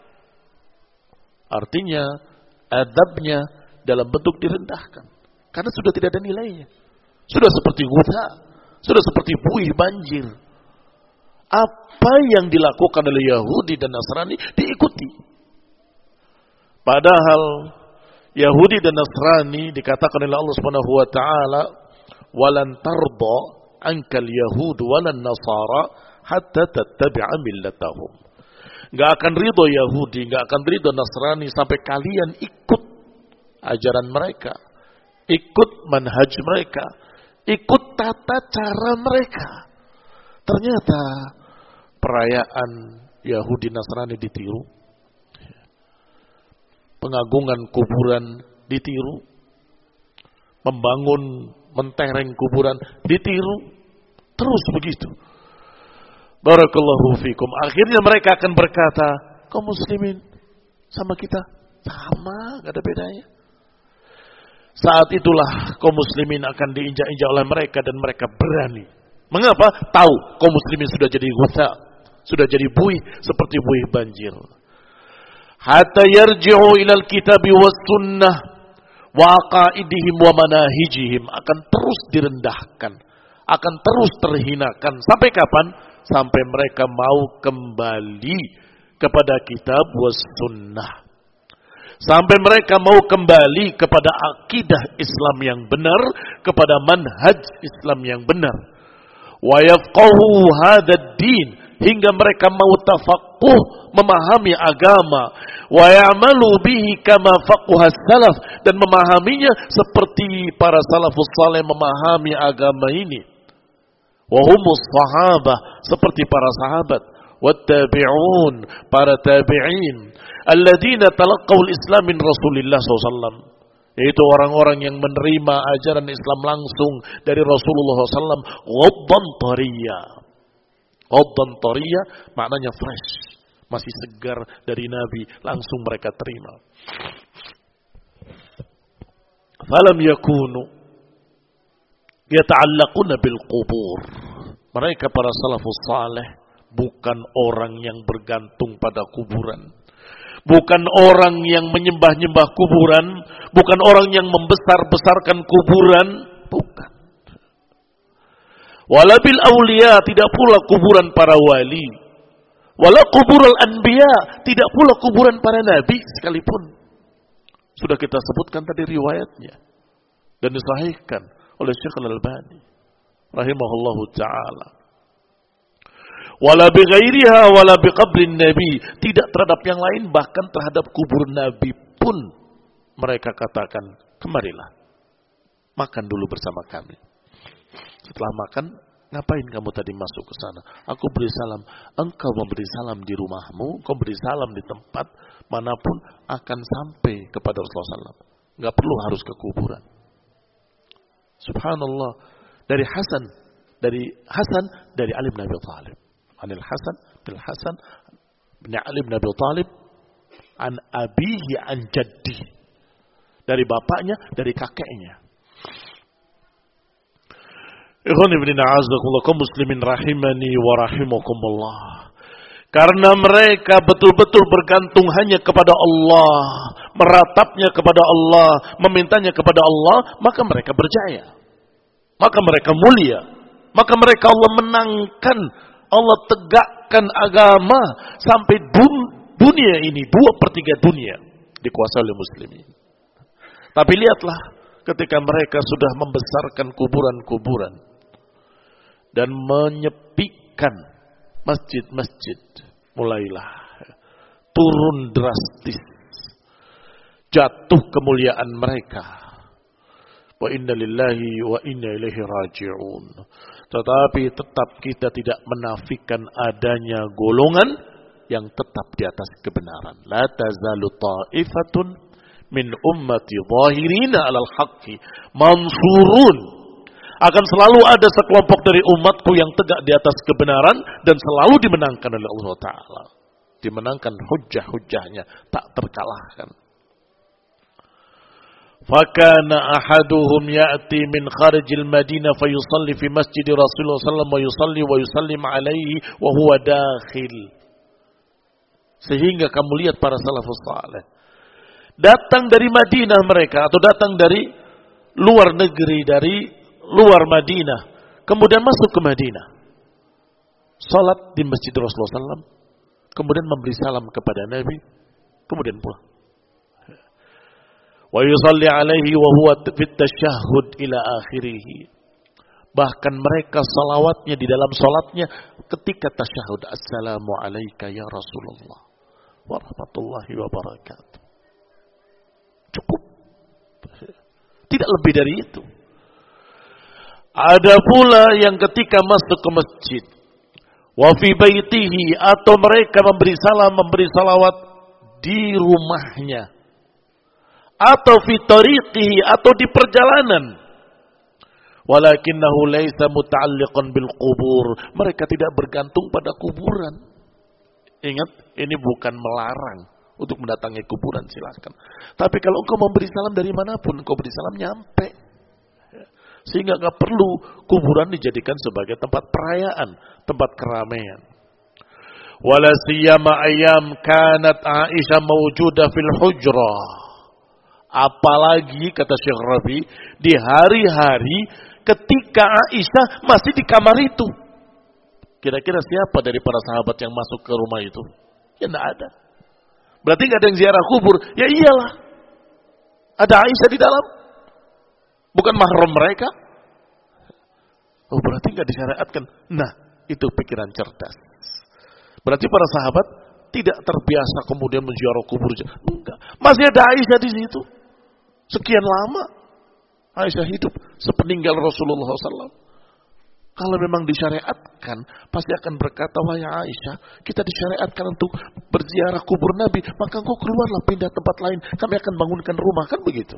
Artinya adabnya dalam bentuk direndahkan karena sudah tidak ada nilainya. Sudah seperti gutha, sudah seperti buih banjir. Apa yang dilakukan oleh Yahudi dan Nasrani diikuti. Padahal Yahudi dan Nasrani dikatakan oleh Allah Subhanahu wa taala, "Walan tarda ankal yahud walan nasara hatta tattabi'a millatahum." Enggak akan ridho Yahudi, enggak akan ridho Nasrani sampai kalian ikut ajaran mereka, ikut manhaj mereka, ikut tata cara mereka. Ternyata perayaan Yahudi Nasrani ditiru, pengagungan kuburan ditiru, membangun mentereng kuburan ditiru, terus begitu. Barakallahu fikum. Akhirnya mereka akan berkata, kaum muslimin sama kita sama, gak ada bedanya. Saat itulah kaum muslimin akan diinjak-injak oleh mereka dan mereka berani. Mengapa? Tahu kaum muslimin sudah jadi gutha, sudah jadi buih seperti buih banjir. Hatta yarji'u ilal kitabi was sunnah wa aqaidihim wa manahijihim, akan terus direndahkan, akan terus terhinakan. Sampai kapan? Sampai mereka mau kembali kepada kitab was sunnah. Sampai mereka mau kembali kepada akidah Islam yang benar, kepada manhaj Islam yang benar. Wa yafqahu hadzal din, hingga mereka mau tafaqquh, memahami agama. Wa ya'malu bihi kama faqaha salaf, dan memahaminya seperti para salafus saleh memahami agama ini. Wa humus sahabah, seperti para sahabat. Wattabi'un, para tabi'in. Alladzina talaqawul Islam min Rasulillah SAW, yaitu orang-orang yang menerima ajaran Islam langsung dari Rasulullah SAW. Ghaddan tariyah. Ghaddan tariyah maknanya fresh, masih segar dari Nabi, langsung mereka terima. Falam yakunu yata'allaquna bil qubur. Mereka para salafus saleh bukan orang yang bergantung pada kuburan, bukan orang yang menyembah-nyembah kuburan, bukan orang yang membesar-besarkan kuburan, bukan. Wala bil auliya, tidak pula kuburan para wali. Wala kuburul anbiya, tidak pula kuburan para nabi sekalipun. Sudah kita sebutkan tadi riwayatnya dan disahihkan oleh Syekh Al-Albani rahimahullahu ta'ala. Wala bi ghairiha wala bi qabrin nabi, tidak terhadap yang lain, bahkan terhadap kubur nabi pun mereka katakan, kemarilah makan dulu bersama kami. Setelah makan, ngapain kamu tadi masuk ke sana? Aku beri salam. Engkau memberi salam di rumahmu, engkau beri salam di tempat manapun, akan sampai kepada Rasulullah SAW. Enggak perlu harus ke kuburan. Subhanallah. Dari Hasan dari Ali bin Abi Thalib. Anil Hasan bin Ali bin Abi Thalib an abihi an jaddi. Dari bapaknya, dari kakeknya. Ikhwan ibn a'azakumullah, kaum muslimin rahimani wa rahimakumullah. Karena mereka betul-betul bergantung hanya kepada Allah, meratapnya kepada Allah, memintanya kepada Allah, maka mereka berjaya. Maka mereka mulia. Maka mereka Allah menangkan, Allah tegakkan agama sampai dunia ini, 2/3 dunia dikuasai oleh muslimin. Tapi lihatlah, ketika mereka sudah membesarkan kuburan-kuburan dan menyepikan masjid-masjid, mulailah turun drastis, jatuh kemuliaan mereka. Wa inna lillahi wa inna ilaihi raji'un. Tetapi tetap kita tidak menafikan adanya golongan yang tetap di atas kebenaran. La tazalu ta'ifatun min ummati zahirina 'alal haqqi mansurun. Akan selalu ada sekelompok dari umatku yang tegak di atas kebenaran dan selalu dimenangkan oleh Allah Ta'ala. Dimenangkan hujjah-hujjahnya, tak terkalahkan. Fakana ahaduhum ya'ti min kharijil Madinah fayusalli fi masjid Rasulullah sallallahu alaihi wasallam wa yusallim alaihi wa huwa dakhil. Sehingga kamu lihat para salafus saleh datang dari Madinah mereka atau datang dari luar negeri, dari luar Madinah, kemudian masuk ke Madinah, salat di masjid Rasulullah SAW, kemudian memberi salam kepada Nabi, kemudian pulang. Wa yusalli alaihi wa huwa fit tasyahhud ila akhirih. Bahkan mereka salawatnya di dalam salatnya ketika tasyahud, assalamu alayka ya Rasulullah wa rahmatullahi wa barakatuh. Cukup. Tidak lebih dari itu. Ada pula yang ketika masuk ke masjid, wa fi baitihi, atau mereka memberi salam, memberi salawat di rumahnya, atau fi tariqihi, atau di perjalanan. Walakinnahu laisa muta'alliqan bil qubur. Mereka tidak bergantung pada kuburan. Ingat, ini bukan melarang untuk mendatangi kuburan, silakan. Tapi kalau engkau memberi salam dari manapun, engkau beri salam nyampe. Sehingga enggak perlu kuburan dijadikan sebagai tempat perayaan, tempat keramaian. Wala siyama ayyam kanat Aisyah mawjudah fil hujrah. Apalagi kata Syekh Rabi, di hari-hari ketika Aisyah masih di kamar itu. Kira-kira siapa dari para sahabat yang masuk ke rumah itu? Ya enggak ada. Berarti enggak ada yang ziarah kubur. Ya iyalah. Ada Aisyah di dalam. Bukan mahram mereka. Oh, berarti enggak disyariatkan. Nah, itu pikiran cerdas. Berarti para sahabat tidak terbiasa kemudian menziarah kubur. Enggak. Masih ada Aisyah di situ. Sekian lama Aisyah hidup sepeninggal Rasulullah SAW. Kalau memang disyariatkan, pasti akan berkata, wahai Aisyah, kita disyariatkan untuk berziarah kubur Nabi, maka engkau keluarlah, pindah tempat lain, kami akan bangunkan rumah, kan begitu.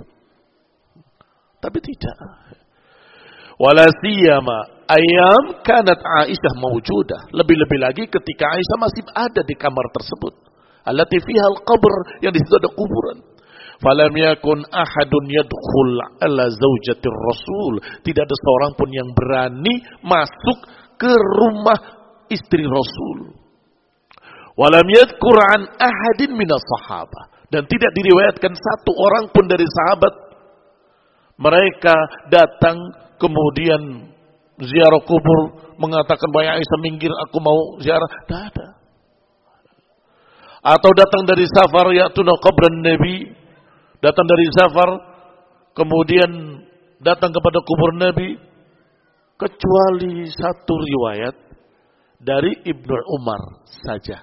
Tapi tidak. Wala siyama ayyam kanat Aisyah mawjudah. Lebih-lebih lagi ketika Aisyah masih ada di kamar tersebut. Allati fiha al-qabr, yang di situ ada kuburan. Falam yakun ahadun yadkhul ala zaujatir Rasul. Tidak ada seorang pun yang berani masuk ke rumah istri Rasul. Walam yadhkur an ahadin minas sahabah. Dan tidak diriwayatkan satu orang pun dari sahabat mereka datang kemudian ziarah kubur mengatakan, "Wahai Aisyah, minggir, aku mau ziarah." Tidak ada. Atau datang dari safar, ya'tuna qabran Nabi, datang dari safar kemudian datang kepada kubur Nabi, kecuali satu riwayat dari Ibnu Umar saja.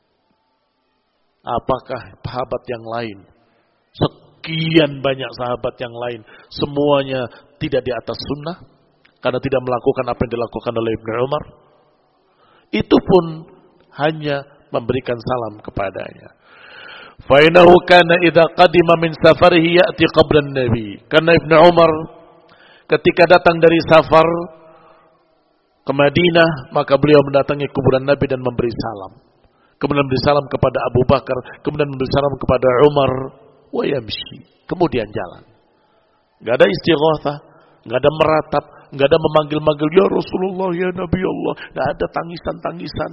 Apakah sahabat yang lain, sekian banyak sahabat yang lain, semuanya tidak di atas sunnah karena tidak melakukan apa yang dilakukan oleh Ibnu Umar? Itu pun hanya memberikan salam kepadanya. Fainahu kana idza qadima min safarihi ya'ti qabran Nabi. Karena Ibnu Umar ketika datang dari safar ke Madinah, maka beliau mendatangi kuburan Nabi dan memberi salam. Kemudian memberi salam kepada Abu Bakar, kemudian memberi salam kepada Umar, wa yamshi, kemudian jalan. Enggak ada istighatsah, enggak ada meratap, enggak ada memanggil-manggil ya Rasulullah, ya Nabi Allah, enggak ada tangisan-tangisan.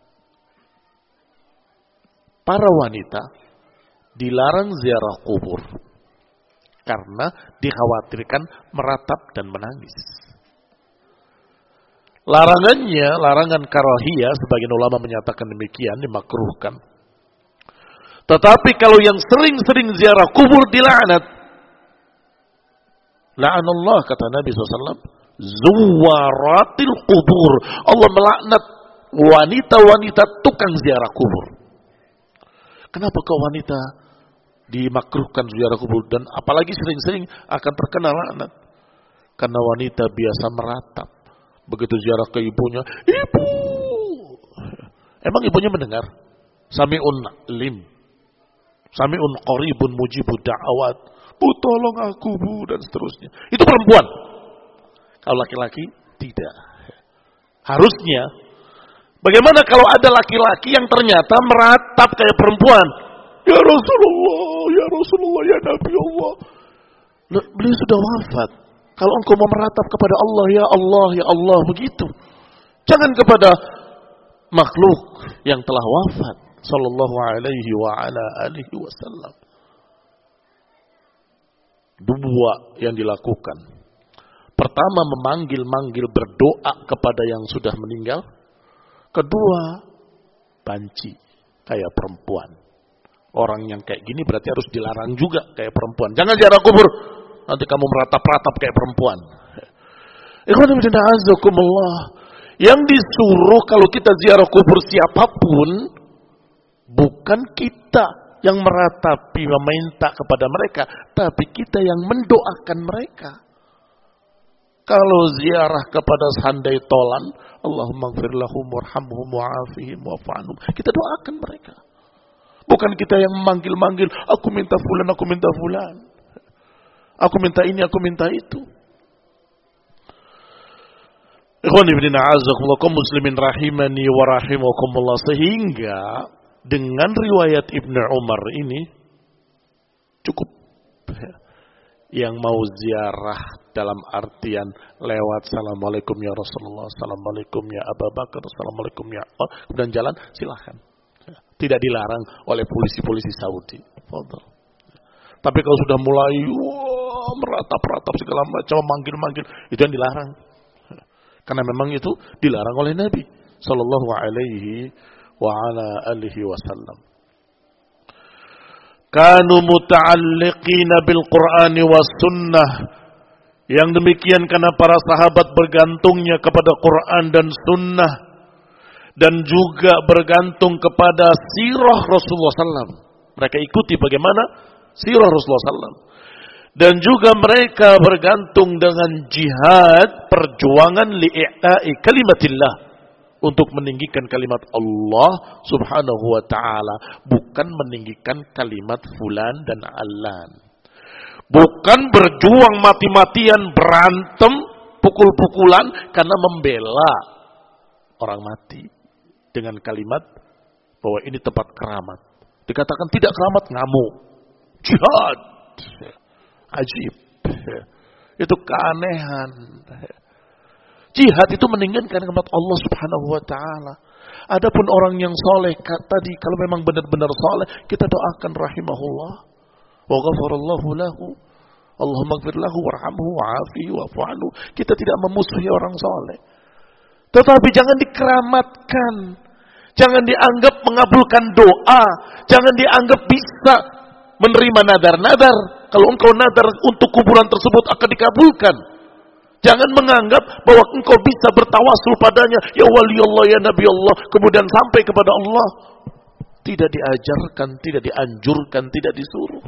Para wanita dilarang ziarah kubur karena dikhawatirkan meratap dan menangis. Larangannya, larangan karahiyah, sebagian ulama menyatakan demikian, dimakruhkan. Tetapi kalau yang sering-sering ziarah kubur dilaknat. La'anallah, kata Nabi SAW, zuwaratil kubur. Allah melaknat wanita-wanita tukang ziarah kubur. Kenapa kau wanita dimakruhkan ziarah kubur, dan apalagi sering-sering akan terkena laknat? Karena wanita biasa meratap. Begitu ziarah ke ibunya, ibu. Emang ibunya mendengar? Sami'un lim. Sami'un qaribun mujibud da'awat. Bu, tolong aku, Bu, dan seterusnya. Itu perempuan. Kalau laki-laki, tidak. Harusnya, bagaimana kalau ada laki-laki yang ternyata meratap kayak perempuan? Ya Rasulullah, ya Nabi Allah. Beliau sudah wafat. Kalau engkau mau meratap kepada Allah, ya Allah, begitu. Jangan kepada makhluk yang telah wafat. Sallallahu alaihi wa ala alihi wasallam. Dua yang dilakukan. Pertama, memanggil-manggil berdoa kepada yang sudah meninggal. Kedua, banci kayak perempuan. Orang yang kayak gini berarti harus dilarang juga kayak perempuan. Jangan ziarah kubur, nanti kamu meratap-ratap kayak perempuan. Ikhwan fillah azakumullah. Yang disuruh kalau kita ziarah kubur siapapun, bukan kita yang meratapi, meminta kepada mereka, tapi kita yang mendoakan mereka. Kalau ziarah kepada handai tolan, Allahumma gfir lahum warhamhum wa'afihim wa'fu anhum, kita doakan mereka. Bukan kita yang memanggil-manggil, aku minta fulan, aku minta fulan. Aku minta ini, aku minta itu. Ikhwan ibn a'azakumullah, kaum muslimin rahimani wa rahimakumullah. Sehingga dengan riwayat Ibnu Umar ini cukup. Yang mau ziarah dalam artian lewat assalamualaikum ya Rasulullah, assalamualaikum ya Abu Bakar, assalamualaikum ya Allah, kemudian jalan, silahkan. Tidak dilarang oleh polisi-polisi Saudi. Tapi kalau sudah mulai meratap-ratap segala macam, manggil-manggil, itu yang dilarang. Karena memang itu dilarang oleh Nabi sallallahu alaihi wa ala alihi wasallam. Kanu muta'alliqina bil Qur'ani was sunnah. Yang demikian karena para sahabat bergantungnya kepada Quran dan sunnah, dan juga bergantung kepada sirah Rasulullah SAW. Mereka ikuti bagaimana sirah Rasulullah SAW. Dan juga mereka bergantung dengan jihad, perjuangan li'i'ta'i kalimatillah, untuk meninggikan kalimat Allah subhanahu wa ta'ala. Bukan meninggikan kalimat fulan dan allan. Bukan berjuang mati-matian, berantem, pukul-pukulan karena membela orang mati. Dengan kalimat bahwa ini tempat keramat. Dikatakan tidak keramat, ngamuk. Jihad. Ajib. Itu keanehan. Jihad itu meninggikan kalimat Allah subhanahu wa ta'ala. Adapun orang yang soleh tadi, kalau memang benar-benar soleh, kita doakan rahimahullah wa ghafarallahu lahu, Allahumma gfir lahu warhamhu wa'afihi wa'fu anhu. Kita tidak memusuhi orang soleh, tetapi jangan dikeramatkan, jangan dianggap mengabulkan doa, jangan dianggap bisa menerima nadar-nadar. Kalau engkau nadar untuk kuburan tersebut akan dikabulkan. Jangan menganggap bahwa engkau bisa bertawasul padanya, ya wali Allah, ya Nabi Allah, kemudian sampai kepada Allah. Tidak diajarkan, tidak dianjurkan, tidak disuruh.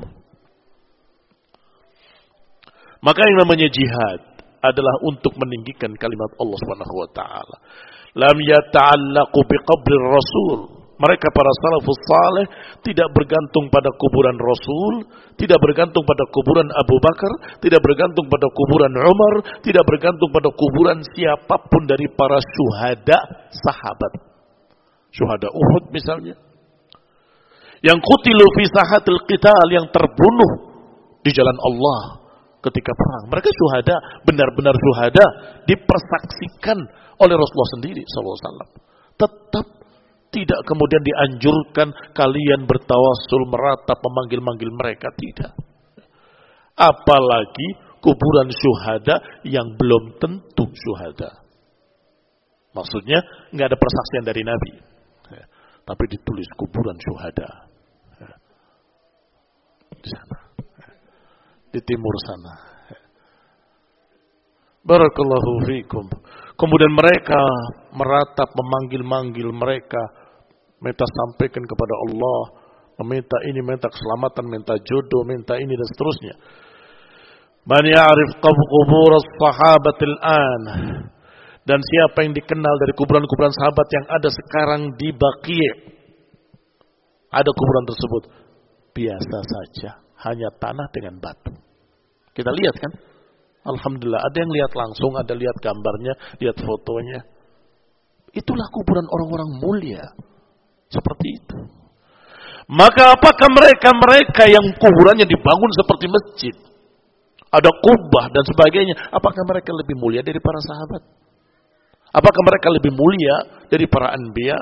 Maka yang namanya jihad adalah untuk meninggikan kalimat Allah Subhanahu wa taala. Lam yata'allaqu biqabri Rasul. Mereka para salafus saleh tidak bergantung pada kuburan Rasul, tidak bergantung pada kuburan Abu Bakar, tidak bergantung pada kuburan Umar, tidak bergantung pada kuburan siapapun dari para syuhada sahabat. Syuhada Uhud misalnya. Yang qutilu fi sahatil qital, yang terbunuh di jalan Allah ketika perang. Mereka syuhada, benar-benar syuhada, dipersaksikan oleh Rasulullah sendiri sallallahu alaihi wasallam. Tetap tidak kemudian dianjurkan kalian bertawasul, meratap, memanggil-manggil mereka. Tidak. Apalagi kuburan syuhada yang belum tentu syuhada. Maksudnya nggak ada persaksian dari Nabi, tapi ditulis kuburan syuhada di sana, di timur sana. Barakallahu fiikum. Kemudian mereka meratap, memanggil-manggil mereka, minta sampaikan kepada Allah, meminta ini, minta keselamatan, minta jodoh, minta ini dan seterusnya. Man ya'rif qubur as-sahabatil an. Dan siapa yang dikenal dari kuburan-kuburan sahabat yang ada sekarang di Baqi'. Ada kuburan tersebut. biasa saja, hanya tanah dengan batu. Kita lihat kan? Alhamdulillah, ada yang lihat langsung, ada lihat gambarnya, lihat fotonya. Itulah kuburan orang-orang mulia. Seperti itu. Maka apakah mereka yang kuburannya dibangun seperti masjid, ada kubah dan sebagainya, apakah mereka lebih mulia dari para sahabat? Apakah mereka lebih mulia dari para anbiya?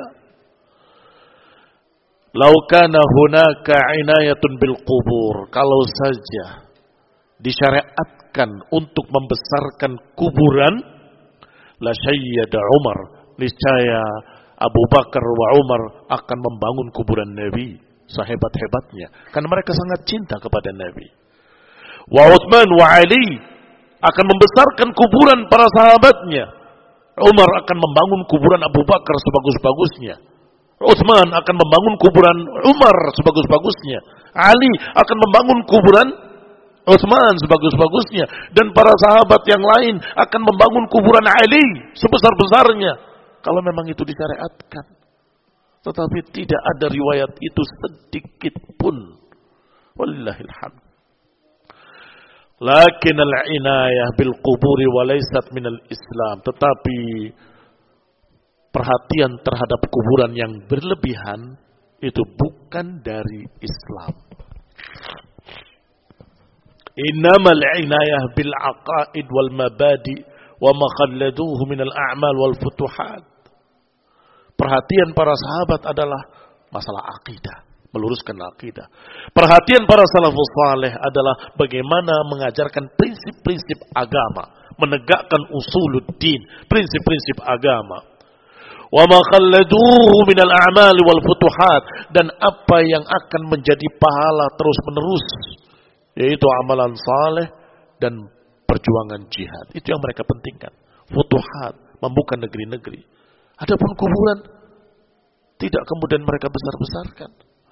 Lau kana hunaka inayatun bil qubur, kalau saja disyariatkan untuk membesarkan kuburan, la sayyida Umar, niscaya Abu Bakar wa Umar akan membangun kuburan Nabi sehebat-hebatnya, karena mereka sangat cinta kepada Nabi. Wa Utsman wa Ali akan membesarkan kuburan para sahabatnya. Umar akan membangun kuburan Abu Bakar sebagus-bagusnya. Utsman akan membangun kuburan Umar sebagus-bagusnya. Ali akan membangun kuburan Utsman sebagus-bagusnya. Dan para sahabat yang lain akan membangun kuburan Ali sebesar-besarnya. Kalau memang itu disyariatkan. Tetapi tidak ada riwayat itu sedikit pun. Wallahil hamd. Lakin al-inayah bil quburi walaysat minal Islam. Tetapi perhatian terhadap kuburan yang berlebihan itu bukan dari Islam. Innamal inayah bil aqaid wal mabadi wa ma khalladuhu minal a'mal wal futuhat. Perhatian para sahabat adalah masalah akidah, meluruskan akidah. Perhatian para salafus saleh adalah bagaimana mengajarkan prinsip-prinsip agama, menegakkan usuluddin, prinsip-prinsip agama. Wa ma khalladuhu minal a'mali wal futuhat, dan apa yang akan menjadi pahala terus-menerus, yaitu amalan saleh dan perjuangan jihad. Itu yang mereka pentingkan. Futuhat, membuka negeri-negeri. Adapun kuburan tidak kemudian mereka besar-besarkan.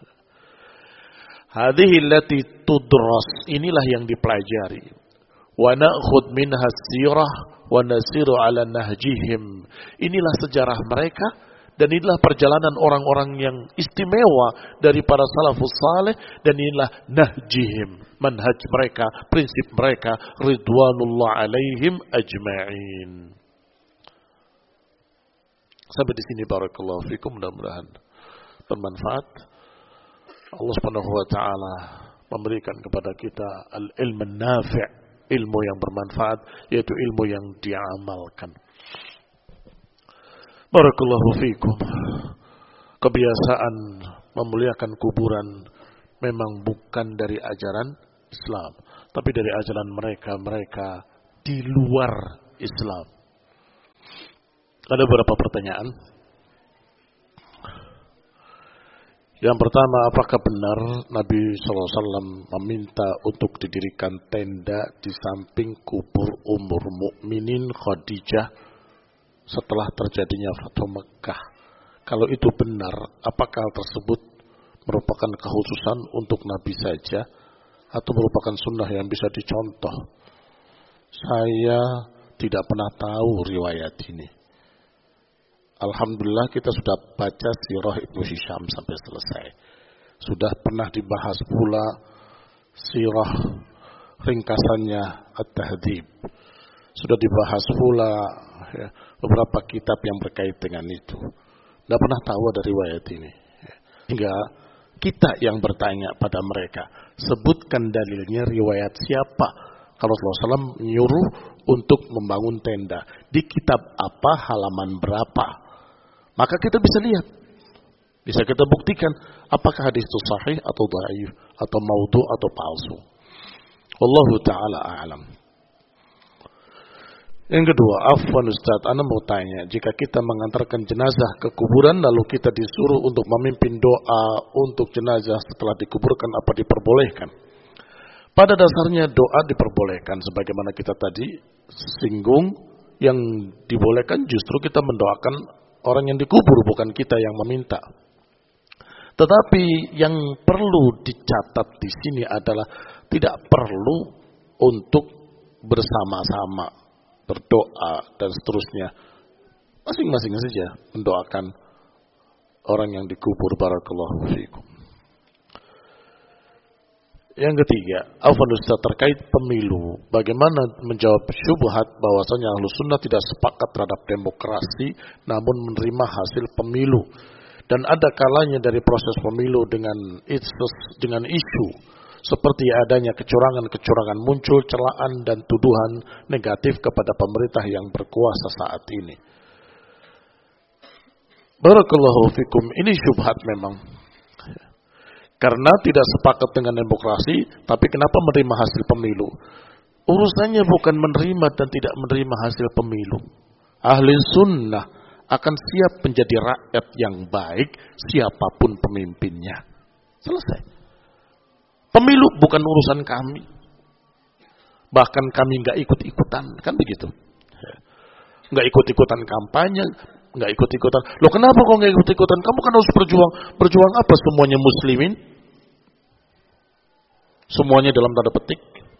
Hadhihi allati tudras, inilah yang dipelajari. Wa na'khudh minha sirah wa nasiru ala nahjihim. Inilah sejarah mereka dan inilah perjalanan orang-orang yang istimewa dari para salafus saleh, dan inilah nahjihim, manhaj mereka, prinsip mereka, ridwanullah alaihim ajma'in. Sampai di sini barakallahu fikum, mudah-mudahan bermanfaat. Allah Subhanahu wa taala memberikan kepada kita al-ilm an-nafi', ilmu yang bermanfaat, yaitu ilmu yang diamalkan. Barakallahu fikum. Kebiasaan memuliakan kuburan memang bukan dari ajaran Islam, tapi dari ajaran mereka di luar Islam. Ada beberapa pertanyaan. Yang pertama, apakah benar Nabi SAW meminta untuk didirikan tenda di samping kubur Ummul Mukminin Khadijah setelah terjadinya Fathu Mekkah? Kalau itu benar, apakah hal tersebut merupakan kekhususan untuk Nabi saja atau merupakan sunnah yang bisa dicontoh? Saya tidak pernah tahu riwayat ini. Alhamdulillah kita sudah baca sirah Ibnu Hisham sampai selesai. Sudah pernah dibahas pula sirah ringkasannya At-Tahdhib. Sudah dibahas pula ya, beberapa kitab yang berkait dengan itu. Tidak pernah tahu ada riwayat ini. Hingga kita yang bertanya pada mereka, sebutkan dalilnya, riwayat siapa kalau Rasulullah SAW menyuruh untuk membangun tenda. Di kitab apa, halaman berapa? Maka kita bisa lihat, bisa kita buktikan apakah hadis itu sahih atau dhaif, atau maudhu atau palsu. Wallahu ta'ala a'lam. Yang kedua, afwan Ustaz, ana mau tanya, jika kita mengantarkan jenazah ke kuburan lalu kita disuruh untuk memimpin doa untuk jenazah setelah dikuburkan, apa diperbolehkan? Pada dasarnya doa diperbolehkan, sebagaimana kita tadi singgung, yang dibolehkan justru kita mendoakan orang yang dikubur, bukan kita yang meminta. Tetapi yang perlu dicatat di sini adalah tidak perlu untuk bersama-sama berdoa dan seterusnya. Masing-masing saja mendoakan orang yang dikubur. Barakallahu fiikum. Yang ketiga, afwan Ustaz, terkait pemilu. Bagaimana menjawab syubhat bahwasanya Ahlus Sunnah tidak sepakat terhadap demokrasi, namun menerima hasil pemilu. Dan ada kalanya dari proses pemilu dengan isu seperti adanya kecurangan-kecurangan muncul celaan dan tuduhan negatif kepada pemerintah yang berkuasa saat ini. Barakallahu fikum, ini syubhat memang. Karena tidak sepakat dengan demokrasi, tapi kenapa menerima hasil pemilu? Urusannya bukan menerima dan tidak menerima hasil pemilu. Ahli sunnah akan siap menjadi rakyat yang baik siapapun pemimpinnya. Selesai. Pemilu bukan urusan kami. Bahkan kami nggak ikut-ikutan, kan begitu? Nggak ikut-ikutan kampanye, nggak ikut-ikutan. Loh kenapa kok nggak ikut-ikutan? Kamu kan harus berjuang. Berjuang apa? Semuanya muslimin? Semuanya dalam tanda petik?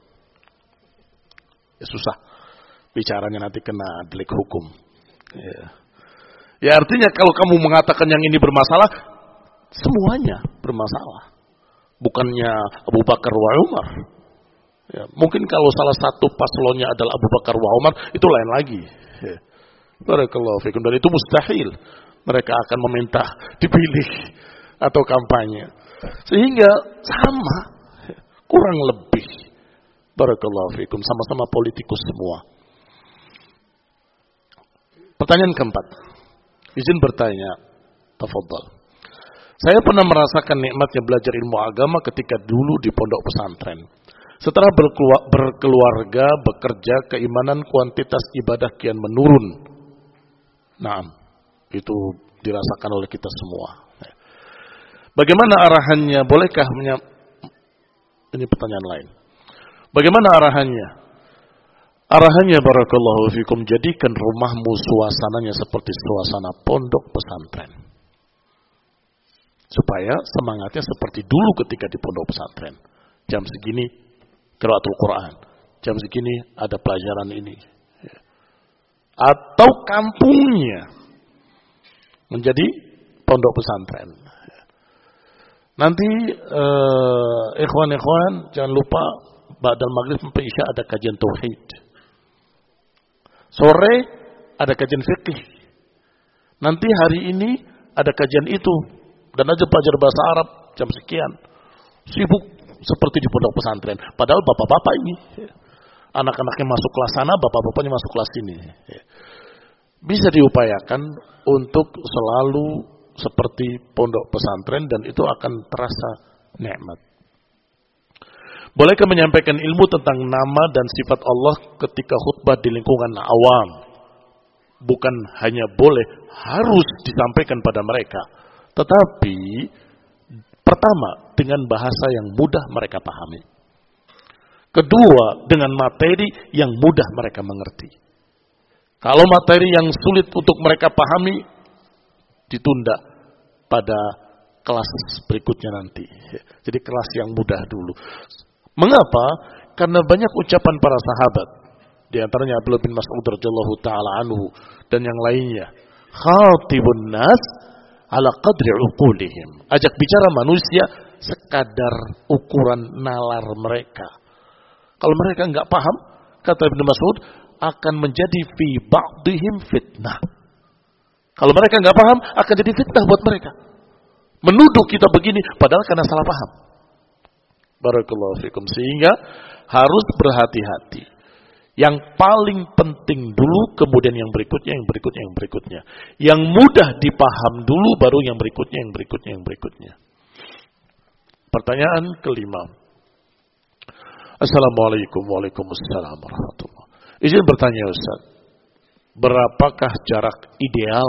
Ya susah. Bicaranya nanti kena delik hukum. Ya artinya kalau kamu mengatakan yang ini bermasalah, semuanya bermasalah. Bukannya Abu Bakar wa Umar. Ya, mungkin kalau salah satu paslonnya adalah Abu Bakar wa Umar, itu lain lagi. Ya. Barakallahu fikum. Dan itu mustahil mereka akan meminta dipilih atau kampanye. Sehingga sama, kurang lebih. Barakallahu fikum. Sama-sama politikus semua. Pertanyaan keempat. Izin bertanya. Tafadhal. Saya pernah merasakan nikmatnya belajar ilmu agama ketika dulu di pondok pesantren. Setelah berkeluarga, bekerja, keimanan kuantitas ibadah kian menurun. Nah, itu dirasakan oleh kita semua. Bagaimana arahannya? Bolehkah ini pertanyaan lain. Bagaimana arahannya? Arahannya barakallahu fikum, jadikan rumahmu suasananya seperti suasana pondok pesantren. Supaya semangatnya seperti dulu ketika di pondok pesantren. Jam segini qiraatul Quran. Jam segini ada pelajaran ini. Atau kampungnya menjadi pondok pesantren. Nanti ikhwan-ikhwan jangan lupa ba'dal maghrib sampai isya ada kajian tauhid. Sore ada kajian fikih. Nanti hari ini ada kajian itu. Dan aja belajar bahasa Arab jam sekian. Sibuk seperti di pondok pesantren. Padahal bapak-bapak ini. Anak-anaknya masuk kelas sana, bapak-bapaknya masuk kelas sini. Bisa diupayakan untuk selalu seperti pondok pesantren dan itu akan terasa nikmat. Bolehkah menyampaikan ilmu tentang nama dan sifat Allah ketika khutbah di lingkungan awam? Bukan hanya boleh, harus disampaikan pada mereka. Tetapi pertama dengan bahasa yang mudah mereka pahami. Kedua dengan materi yang mudah mereka mengerti. Kalau materi yang sulit untuk mereka pahami ditunda pada kelas berikutnya nanti. Jadi kelas yang mudah dulu. Mengapa? Karena banyak ucapan para sahabat. Di antaranya Abdullah bin Mas'ud radhiyallahu taala anhu dan yang lainnya. Khatibun nas ala qadri uqulihim. Ajak bicara manusia sekadar ukuran nalar mereka. Kalau mereka enggak paham, kata Ibnu Mas'ud, akan menjadi fi ba'dihim fitnah. Kalau mereka enggak paham, akan jadi fitnah buat mereka. Menuduh kita begini padahal karena salah paham. Barakallahu fikum. Sehingga harus berhati-hati. Yang paling penting dulu, kemudian yang berikutnya, yang berikutnya, yang berikutnya. Yang mudah dipaham dulu, baru yang berikutnya, yang berikutnya, yang berikutnya. Pertanyaan kelima. Assalamualaikum waalaikumsalam warahmatullahi. Izin bertanya Ustaz, berapakah jarak ideal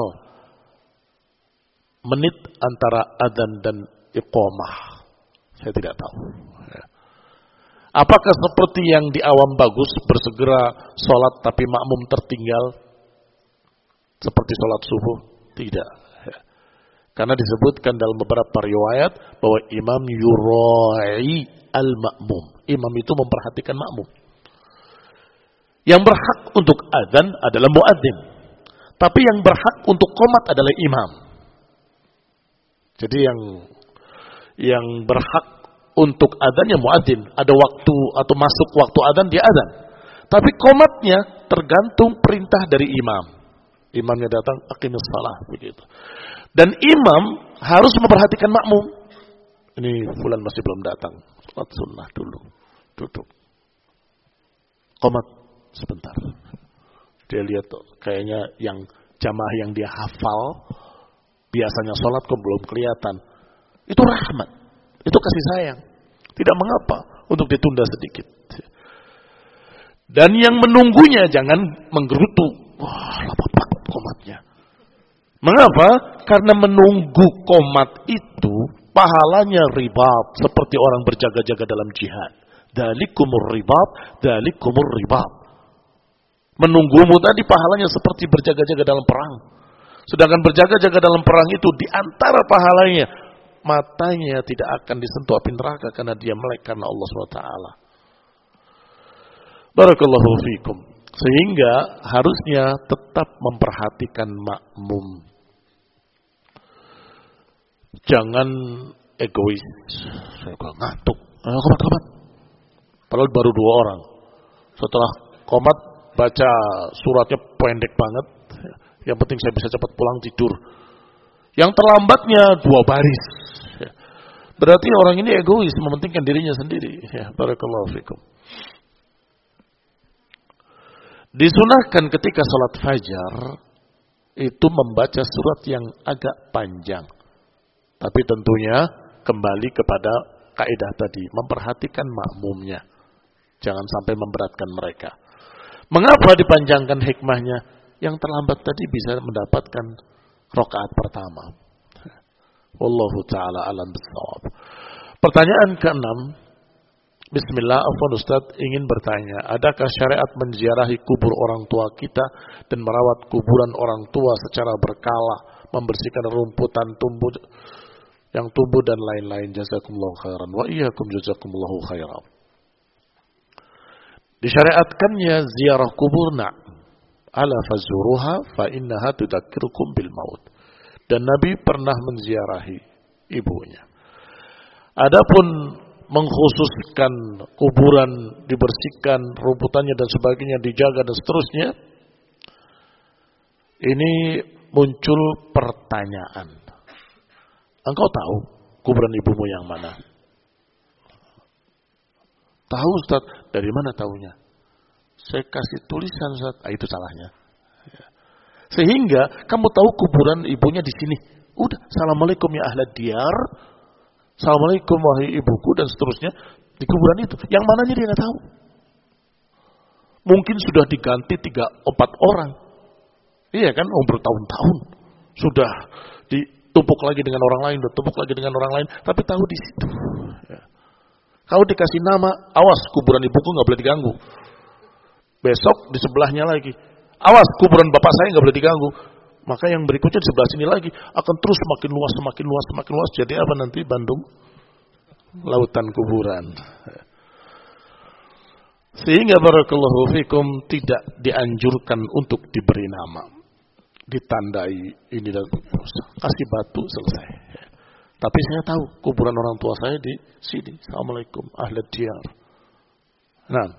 menit antara adzan dan iqamah? Saya tidak tahu. Apakah seperti yang di awam bagus, bersegera sholat tapi makmum tertinggal? Seperti sholat subuh? Tidak. Karena disebutkan dalam beberapa riwayat bahwa imam yurai al-makmum. Imam itu memperhatikan makmum. Yang berhak untuk adzan adalah muadzin. Tapi yang berhak untuk qomat adalah imam. Jadi yang berhak untuk adzannya muadzin, ada waktu atau masuk waktu adzan dia adzan. Tapi qomatnya tergantung perintah dari imam. Imamnya datang, aqimus shalah begitu. Dan imam harus memperhatikan makmum. Ini fulan masih belum datang. Salat sunnah dulu. Duduk. Qomat sebentar. Dia lihat kayaknya yang jamaah yang dia hafal biasanya sholat kok belum kelihatan. Itu rahmat. Itu kasih sayang. Tidak mengapa untuk ditunda sedikit. Dan yang menunggunya jangan menggerutu. Wah, lama banget qomatnya. Mengapa? Karena menunggu qomat itu pahalanya ribat seperti orang berjaga-jaga dalam jihad. Dzalikumur ribat, dzalikumur ribat. Menunggumu tadi pahalanya seperti berjaga-jaga dalam perang. Sedangkan berjaga-jaga dalam perang itu di antara pahalanya matanya tidak akan disentuh api neraka karena dia melek karena Allah SWT. Barakallahu fikum. Sehingga harusnya tetap memperhatikan makmum. Jangan egois. Saya ngantuk. Komat. Padahal baru 2 orang. Setelah komat baca suratnya pendek banget. Yang penting saya bisa cepat pulang tidur. Yang terlambatnya 2 baris. Berarti orang ini egois, mementingkan dirinya sendiri. Ya, barakallahu fikum. Disunahkan ketika sholat fajar itu membaca surat yang agak panjang. Tapi tentunya kembali kepada kaidah tadi, memperhatikan makmumnya. Jangan sampai memberatkan mereka. Mengapa dipanjangkan hikmahnya? Yang terlambat tadi bisa mendapatkan rakaat pertama. Wallahu ta'ala alam bissawab. Pertanyaan ke-6. Bismillah, afwan Ustaz ingin bertanya, adakah syariat menziarahi kubur orang tua kita dan merawat kuburan orang tua secara berkala, membersihkan rumputan yang tumbuh dan lain-lain? Jazakumullahu khairan wa iyyakum jazakumullahu khairan. Disyariatkannya ziarah kubur, ala fazuruha fa innaha tudzakirukum bil maut. Dan Nabi pernah menziarahi ibunya. Adapun mengkhususkan kuburan dibersihkan, rumputannya dan sebagainya dijaga dan seterusnya, ini muncul pertanyaan. Engkau tahu kuburan ibumu yang mana? Tahu Ustaz, dari mana tahunya? Saya kasih tulisan Ustaz, itu salahnya. Sehingga kamu tahu kuburan ibunya di sini. Udah, assalamualaikum ya ahlad diyar. Assalamualaikum wahai ibuku dan seterusnya di kuburan itu. Yang mananya dia nggak tahu. Mungkin sudah diganti 3-4 orang. Iya kan, bertahun-tahun sudah ditumpuk lagi dengan orang lain, ditumpuk lagi dengan orang lain, tapi tahu di situ. Ya. Kau dikasih nama, awas kuburan ibuku nggak boleh diganggu. Besok di sebelahnya lagi, awas kuburan bapak saya nggak boleh diganggu. Maka yang berikutnya di sebelah sini lagi akan terus semakin luas, semakin luas, semakin luas. Jadi apa nanti Bandung? Lautan kuburan. Sehingga barakallahu fikum tidak dianjurkan untuk diberi nama. Ditandai ini dan kasih batu selesai. Tapi saya tahu kuburan orang tua saya di sini. Assalamualaikum ahlad diyar. Nah,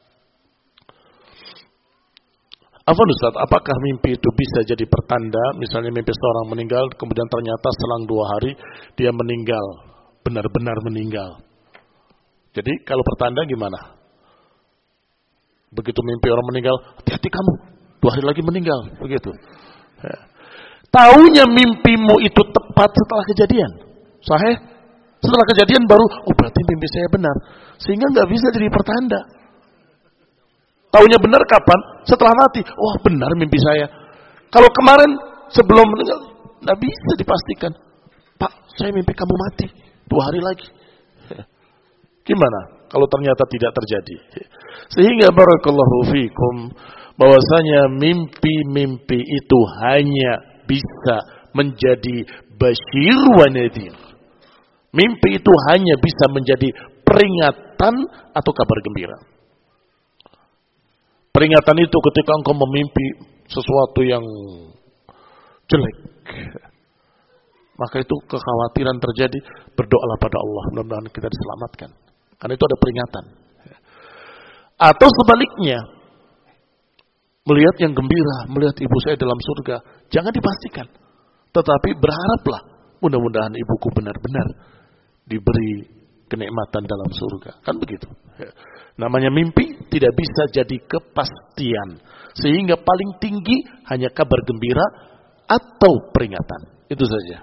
afwan Ustaz, apakah mimpi itu bisa jadi pertanda? Misalnya mimpi seorang meninggal, kemudian ternyata selang 2 hari dia meninggal, benar-benar meninggal. Jadi kalau pertanda gimana? Begitu mimpi orang meninggal, hati-hati kamu, 2 hari lagi meninggal, begitu. Ya. Taunya mimpimu itu tepat setelah kejadian, sahih? Setelah kejadian baru, berarti mimpi saya benar, sehingga nggak bisa jadi pertanda. Taunya benar kapan? Setelah mati. Wah, benar mimpi saya. Kalau kemarin sebelum meninggal, nggak bisa dipastikan. Pak, saya mimpi kamu mati 2 hari lagi. Gimana kalau ternyata tidak terjadi? Sehingga barakallahu fikum, bahwasanya mimpi-mimpi itu hanya bisa menjadi basyir wa nadhir. Mimpi itu hanya bisa menjadi peringatan atau kabar gembira. Peringatan itu ketika engkau memimpi sesuatu yang jelek. maka itu kekhawatiran terjadi, berdoalah pada Allah, mudah-mudahan kita diselamatkan. Karena itu ada peringatan. Atau sebaliknya, melihat yang gembira, melihat ibu saya dalam surga, jangan dipastikan. Tetapi berharaplah, mudah-mudahan ibuku benar-benar diberi kenikmatan dalam surga. Kan begitu. Namanya mimpi tidak bisa jadi kepastian. Sehingga paling tinggi hanya kabar gembira atau peringatan. Itu saja.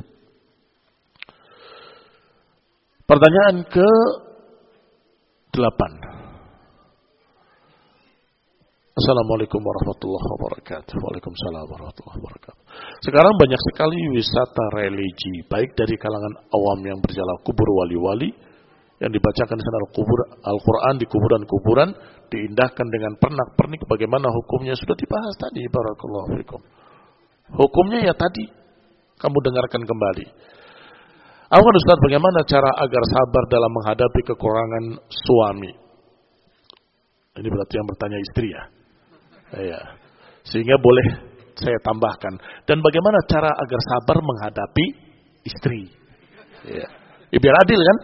Pertanyaan ke-8. Assalamualaikum warahmatullahi wabarakatuh. Waalaikumsalam warahmatullahi wabarakatuh. Sekarang banyak sekali wisata religi, baik dari kalangan awam yang berjalan kubur wali-wali, yang dibacakan di sana Al-Quran di kuburan-kuburan, diindahkan dengan pernak-pernik. Bagaimana hukumnya sudah dibahas tadi. Barakallahu fikum. Hukumnya ya tadi kamu dengarkan kembali. Afwan Ustaz, bagaimana cara agar sabar dalam menghadapi kekurangan suami? Ini berarti yang bertanya istri ya. Ya. Sehingga boleh saya tambahkan. Dan bagaimana cara agar sabar menghadapi istri? Ya. Biar adil kan?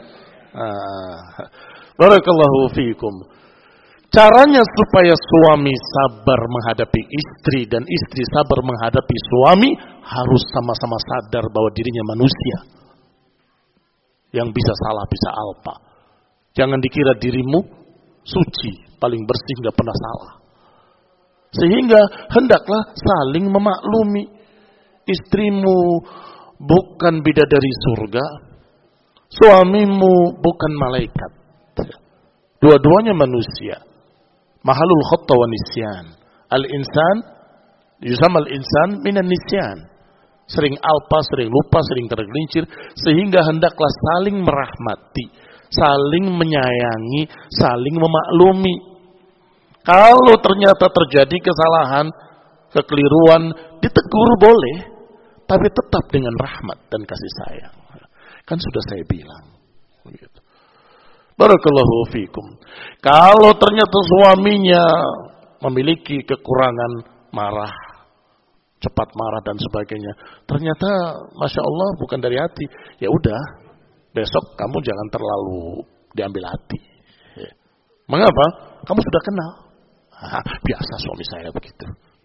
Barakallahu fiikum. Caranya supaya suami sabar menghadapi istri dan istri sabar menghadapi suami, harus sama-sama sadar bahwa dirinya manusia yang bisa salah, bisa alpa. Jangan dikira dirimu suci, paling bersih, gak pernah salah. Sehingga hendaklah saling memaklumi. Istrimu bukan bidadari surga, suamimu bukan malaikat. Dua-duanya manusia. Mahalul khata wa nisyan. Al-insan yusamal insan minan nisyan. Sering alpa, sering lupa, sering tergelincir. Sehingga hendaklah saling merahmati, saling menyayangi, saling memaklumi. Kalau ternyata terjadi kesalahan, kekeliruan, ditegur boleh, tapi tetap dengan rahmat dan kasih sayang. Kan sudah saya bilang. Begitu. Barakallahu fikum. Kalau ternyata suaminya memiliki kekurangan, marah, cepat marah dan sebagainya, ternyata masya Allah bukan dari hati, ya udah, besok kamu jangan terlalu diambil hati. Mengapa? Kamu sudah kenal. Biasa suami saya begitu.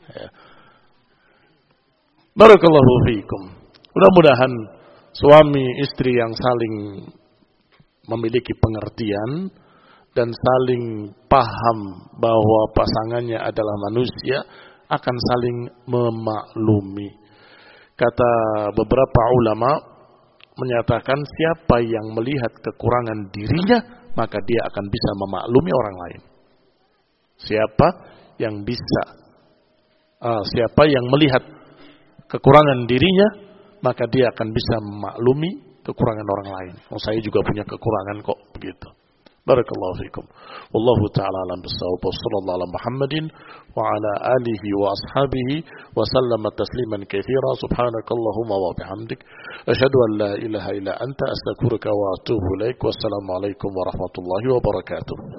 Barakallahu fikum. Mudah-mudahan suami istri yang saling memiliki pengertian dan saling paham bahwa pasangannya adalah manusia, akan saling memaklumi. Kata beberapa ulama menyatakan siapa yang melihat kekurangan dirinya, maka dia akan bisa memaklumi orang lain. Siapa yang melihat kekurangan dirinya, maka dia akan bisa memaklumi kekurangan orang lain. Oh, saya juga punya kekurangan kok, begitu. Barakallahu fikum. Wallahu ta'ala alam bissawab. Wassallallahu ala Muhammadin wa ala alihi wa ashabihi wa sallama tasliman katsira. Subhanakallahumma wa bihamdik asyhadu an la ilaha illa anta astaghfiruka wa atubu ilaik. Wassalamu alaikum warahmatullahi wabarakatuh.